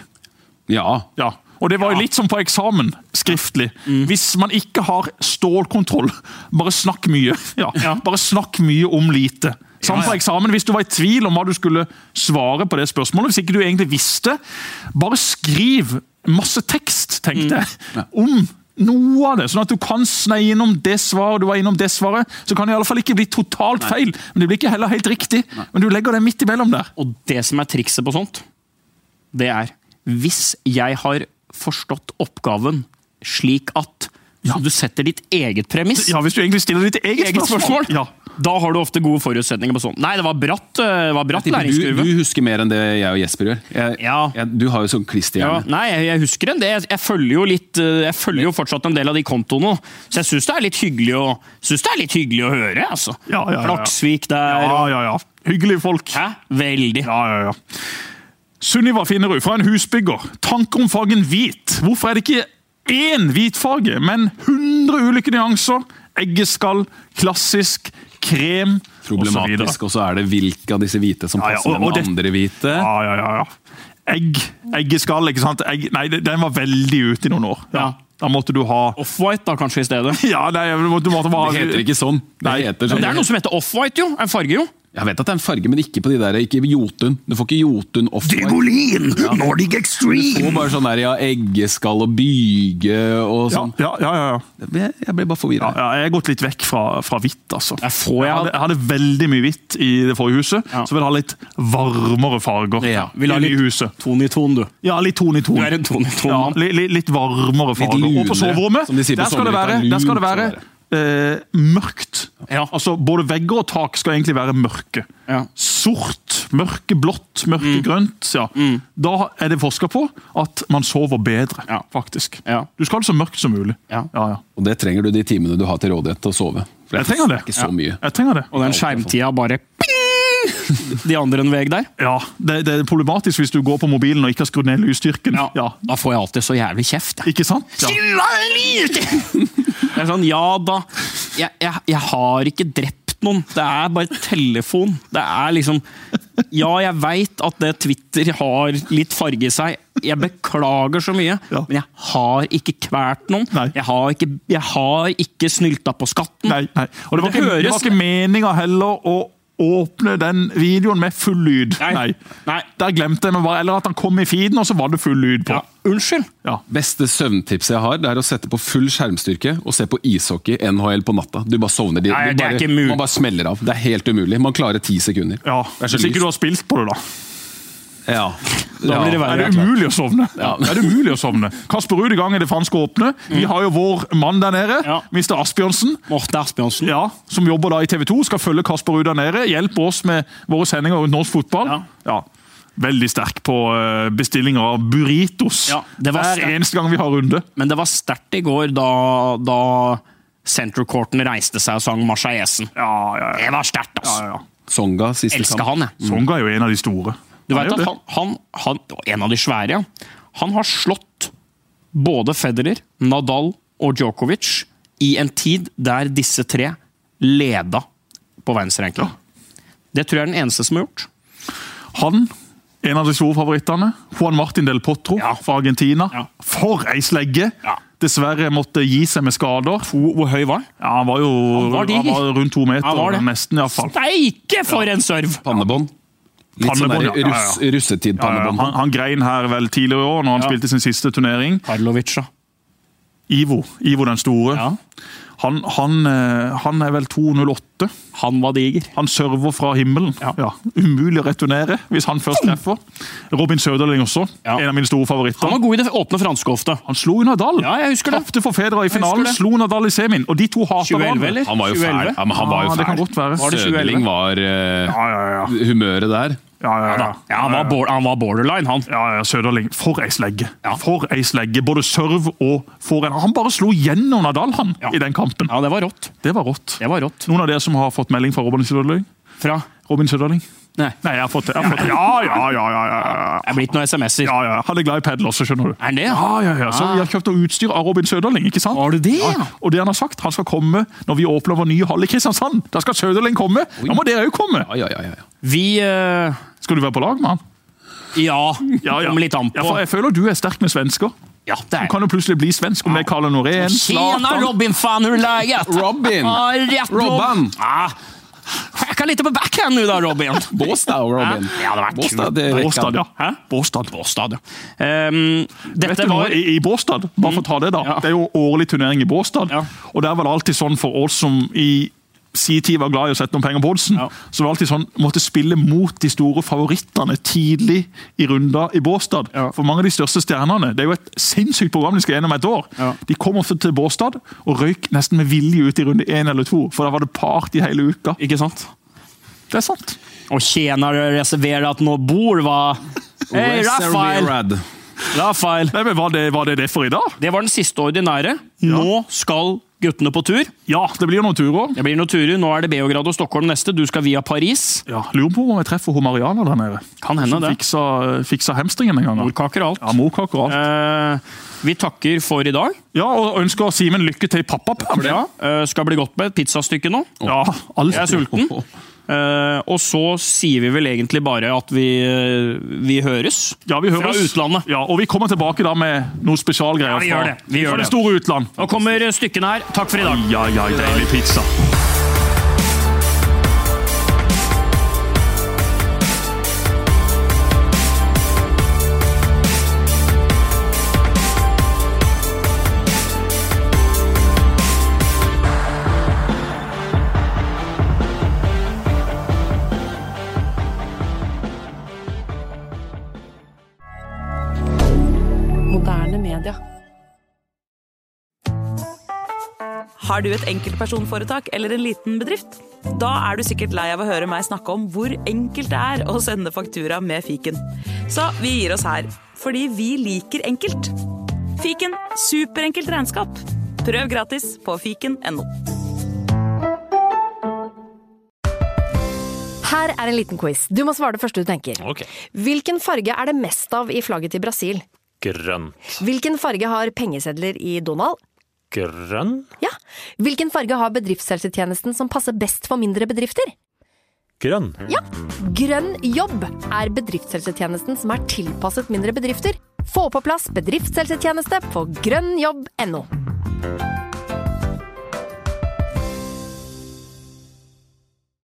ja. Ja. Og det var jo litt som på eksamen, skriftlig. Hvis man ikke har stålkontroll, bare snakk mye. Ja. Bare snakk mye om lite. Samme på eksamen, hvis du var i tvil om hva du skulle svare på det spørsmålet, hvis ikke du egentlig visste, bare skriv masse tekst, tenkte jeg, om noe av det, sånn at du kan sneie innom det svaret, du var innom det svaret, så kan det i alle fall ikke bli totalt feil, men det blir ikke heller helt riktig, men du legger det midt imellom der. Og det som er trikset på sånt, det er hvis jeg har forstått oppgaven slik at Ja. så du setter ditt eget premiss. Ja, hvis du egentlig stiller ditt eget, Eget spørsmål. Ja. Da har du ofte gode forutsetninger på sånn. Nei, det var bratt, det var bratt du, læringskurve. du husker mer enn det jeg og Jesper gjør. Jeg, Ja. jeg, du har jo sånn klisterhjerne. Ja, nei, jeg, jeg husker en det. Jeg, jeg følger jo litt Jeg følger jo fortsatt en del av de kontoene. Så jeg synes det er litt hyggelig å Synes det er litt hyggelig å høre, altså. Ja, ja, ja, ja. Flaksvik der. Ja, og- ja, ja. Hyggelige folk. Hæ? Veldig. Ja, ja, ja. Sunniva Finnerud fra en husbygger. Tanker om fargen hvit. Hvorfor er det ikke én hvit farge, men hundre ulike nyanser? Eggeskall, klassisk, krem, Problematisk, og så er det hvilke av disse hvite som Ja, ja, passer og- med og den det- andre hvite. Ja, ja, ja, ja. Egg, eggeskall, ikke sant? Egg, nei, det- den var veldig ute i noen år. Ja. Da måtte du ha... Off-white da, kanskje i stedet. Ja, nei, du måtte, du måtte ha... Det heter ikke sånn. Det Nei. heter Men sånn. det er noe som heter off-white, jo. En farge, jo. Jeg vet at det er en farge, men ikke på de der, ikke Jotun. Du får ikke Jotun off-white. Degolin, Nordic Extreme. Du får bare sånn der, ja, eggeskall og byge og Ja, sånn. ja, ja, ja. Jeg, jeg ble bare Ja, forvirret. ja, jeg har gått litt vekk fra, fra hvitt, altså. Jeg får Jeg jeg hadde, jeg hadde veldig mye hvitt i det forrige huset, Ja. så vil jeg ha litt varmere farger Ja, vil ha inne i litt huset. ton i ton, du. Ja, litt ton i ton. Du er en ton i ton, Ja, mann. litt, litt, litt varmere farger. lunere, Og på soverommet, som de sier på der skal det sommerhytta, være, der skal det lunt være skal eh, mørkt. Ja. Altså, både vegger og tak skal egentlig være mørke. Ja. Sort, mørkeblått, mørkegrønt. Ja. Da er det forsket på at man sover bedre, Ja. faktisk. Ja. Du skal ha det så mørkt som mulig. Ja. Ja, ja. Og det trenger du de timene du har til rådighet til å sove. For Jeg trenger det. er ikke så mye. Jeg trenger det. Og den skjermtida bare De andre en vei der. Ja, det, det er problematisk hvis du går på mobilen og ikke har skrudd ned lysstyrken. Ja. Da får jeg alltid så jævlig kjeft. jeg. Ikke sant? Ja. Det er sånn, ja da jeg, jeg, jeg har ikke drept noen. Det er bare telefon. Det er liksom Ja, jeg veit at det Twitter har litt farge i seg. Jeg beklager så mye, Ja. men jeg har ikke kvært noen. Nei. Jeg har ikke, jeg har ikke snylta på skatten. Nei, nei. Og det var Det ikke, det var høres- ikke meninga heller å åpne den videoen med full lyd. Nei. Nei. Der glemte jeg meg bare. Eller at han kom i feeden, og så var det full lyd på. Ja, unnskyld. Ja. Beste søvntipset jeg har, det er å sette på full skjermstyrke og se på ishockey N H L på natta. Du bare sovner. De, Nei, de det er bare, ikke mulig. Man bare smeller av. Det er helt umulig. Man klarer ti sekunder. Ja. Det er så Hvis ikke lyst. du har spilt på det, da. Ja. Da blir det Er verre. det umulig å sovne? Ja. Er det umulig å sovne? Kasper Ruud i gang i det franske åpne. Vi har jo vår mann der nede, Ja. mister Asbjørnsen. Morten Asbjørnsen. Ja, som jobber da i T V to, skal følge Kasper Ruud der nede. Hjelper oss med våre sendinger rundt norsk fotball. Ja. Ja. Veldig sterk på eh, bestillinger av burritos. Ja, det var Hver sterkt. eneste gang vi har runde. Men det var sterkt i går da, da Central Courten reiste seg og sang Marseillaisen. Ja, ja, ja. Det var sterkt, ja, altså. ja. Songa, siste Elsker kamp. han, jeg. Songa er jo en av de store. Du Han vet er jo at det. han, han, han, en av de svære, ja. Han har slått både Federer, Nadal og Djokovic i en tid der disse tre leda på verdensranking. Det tror jeg er den eneste som har gjort. Han, en av de store favorittene. Juan Martin del Potro Ja. fra Argentina. Ja. For ei slegge! Ja. Dessverre måtte gi seg med skader. Hvor, hvor høy var han? Ja, Han var jo Han var diger. han var rundt to meter. Han var det. Nesten, iallfall. Steike for en serv! Pannebånd. Litt sånn Pannebånd, der ja, ja, russ, ja. russetid-pannebånd. han, han grein her vel tidligere i år, når han Ja. spilte sin siste turnering. Karlovic, da. Ivo, Ivo den store. Ja. Han, han, eh, han er vel to null åtte. Han var diger. Han server fra himmelen. Ja. Ja. Umulig å returnere hvis han først treffer. Robin Söderling også, Ja. en av mine store favoritter. Han var god i det åpne franske ofte. Han slo Nadal. Ja, jeg husker det. Tapte for Federer i Jeg finalen, husker det. slo Nadal i semien. Og de to hater tjue elleve, hverandre. eller? Han var jo tjue elleve? fæl. Ja, men han var jo Ja, det kan fæl. godt være. Var det tjue elleve? Søderling var eh, Ja, ja, ja. humøret der. Ja, ja, ja. Ja, han var, bor- han var borderline, han. Ja, ja, Søderling. For ei slegge. Ja. For ei slegge. Både serv og forhånd. Han bare slo gjennom Nadal han, Ja. i den kampen. Ja, det var rått. Det var rått. Det var rått. Noen av dere som har fått melding fra Robin Søderling? Fra Robin Søderling? Nei. Nei, jeg har fått det. Jeg har fått det. Ja, ja, ja, ja, ja. Det er blitt noen S M S-er. Ja, ja. Han er glad i pedal også, skjønner du. Er han det? Ja, ja, ja. Så vi har kjøpt noe utstyr av Robin Søderling, ikke sant? Har du det? Ja. Og det han har sagt, han skal komme når vi åpner vår nye hall i Kristiansand. Da skal Søderling komme. Da må dere jo komme. Ja, ja, ja, ja. Vi eh, Skal du være på lag med han? Ja, Ja, ja. kommer litt an på. Ja, for jeg føler du er sterk med svensker. Ja, det Du er kan jo plutselig bli svensk om det er Kalle Norén, Tjena Zlatan. Robin, fan hur är läget? Robin! Ja, rätt Robban! Ah, skicka lite på backhand nu då Robin. Båstad og Robin. Ja, det var Båstad, kul. det rekker Båstad, han. ja. Hæ? Båstad. Båstad, ja. Ehm, Vet dette du noe, var... i, i Båstad, bare for å ta det da, Ja. det er jo årlig turnering i Båstad, Ja. og der var det alltid sånn for oss som i si tid var glad i å sette noen penger på oddsen, ja. Så var det alltid sånn, måtte spille mot de store favorittene tidlig i runder i Båstad. Ja. For mange av de største stjernene, det er jo et sinnssykt program de skal gjennom et år. Ja. De kom ofte til Båstad og røyk nesten med vilje ut i runde en eller to, for da var det party hele uka. Ikke sant? Det er sant. Og tjenere reserverat noe bord, va? Hei, Rafael! Rafael! Nei, men var det, var det det for i dag? Det var den siste ordinære. Ja. Nå skal guttene på tur. Ja, det blir noen turer. Det blir noen turer. Nå er det Beograd og Stockholm neste. Du skal via Paris. Ja, lurer på om jeg treffer hun Mariana der nede. Kan hende det. Fiksa, fiksa hamstringen en gang. Morkaker og alt. Ja, morkaker og alt. Eh, vi takker for i dag. Ja, og ønsker Simen lykke til i pappaperm. Ja, eh, skal bli godt med et pizzastykke nå. Ja, alt. Jeg er sulten. Uh, og så sier vi vel egentlig bare at vi, uh, vi høres ja, vi fra utlandet. Ja, og vi kommer tilbake da med noen spesialgreier ja, vi gjør det. Vi gjør fra det. Det store utland. Nå kommer stykkene her. Takk for i dag. Ja, ja, deilig pizza. Media. Har du et enkeltpersonforetak eller en liten bedrift? Da er du sikkert lei av å høre meg snakke om hvor enkelt det er å sende faktura med Fiken. Så vi gir oss her, fordi vi liker enkelt. Fiken, superenkelt regnskap. Prøv gratis på fiken punktum no. Her er en liten quiz. Du må svare det første du tenker. Okay. Hvilken farge er det mest av i flagget til Brasil? Grønt. Hvilken farge har pengesedler i Donald? Grønn? Ja. Hvilken farge har bedriftshelsetjenesten som passer best for mindre bedrifter? Grønn. Ja. Grønn jobb er bedriftshelsetjenesten som er tilpasset mindre bedrifter. Få på plass bedriftshelsetjeneste på grønn jobb punktum no.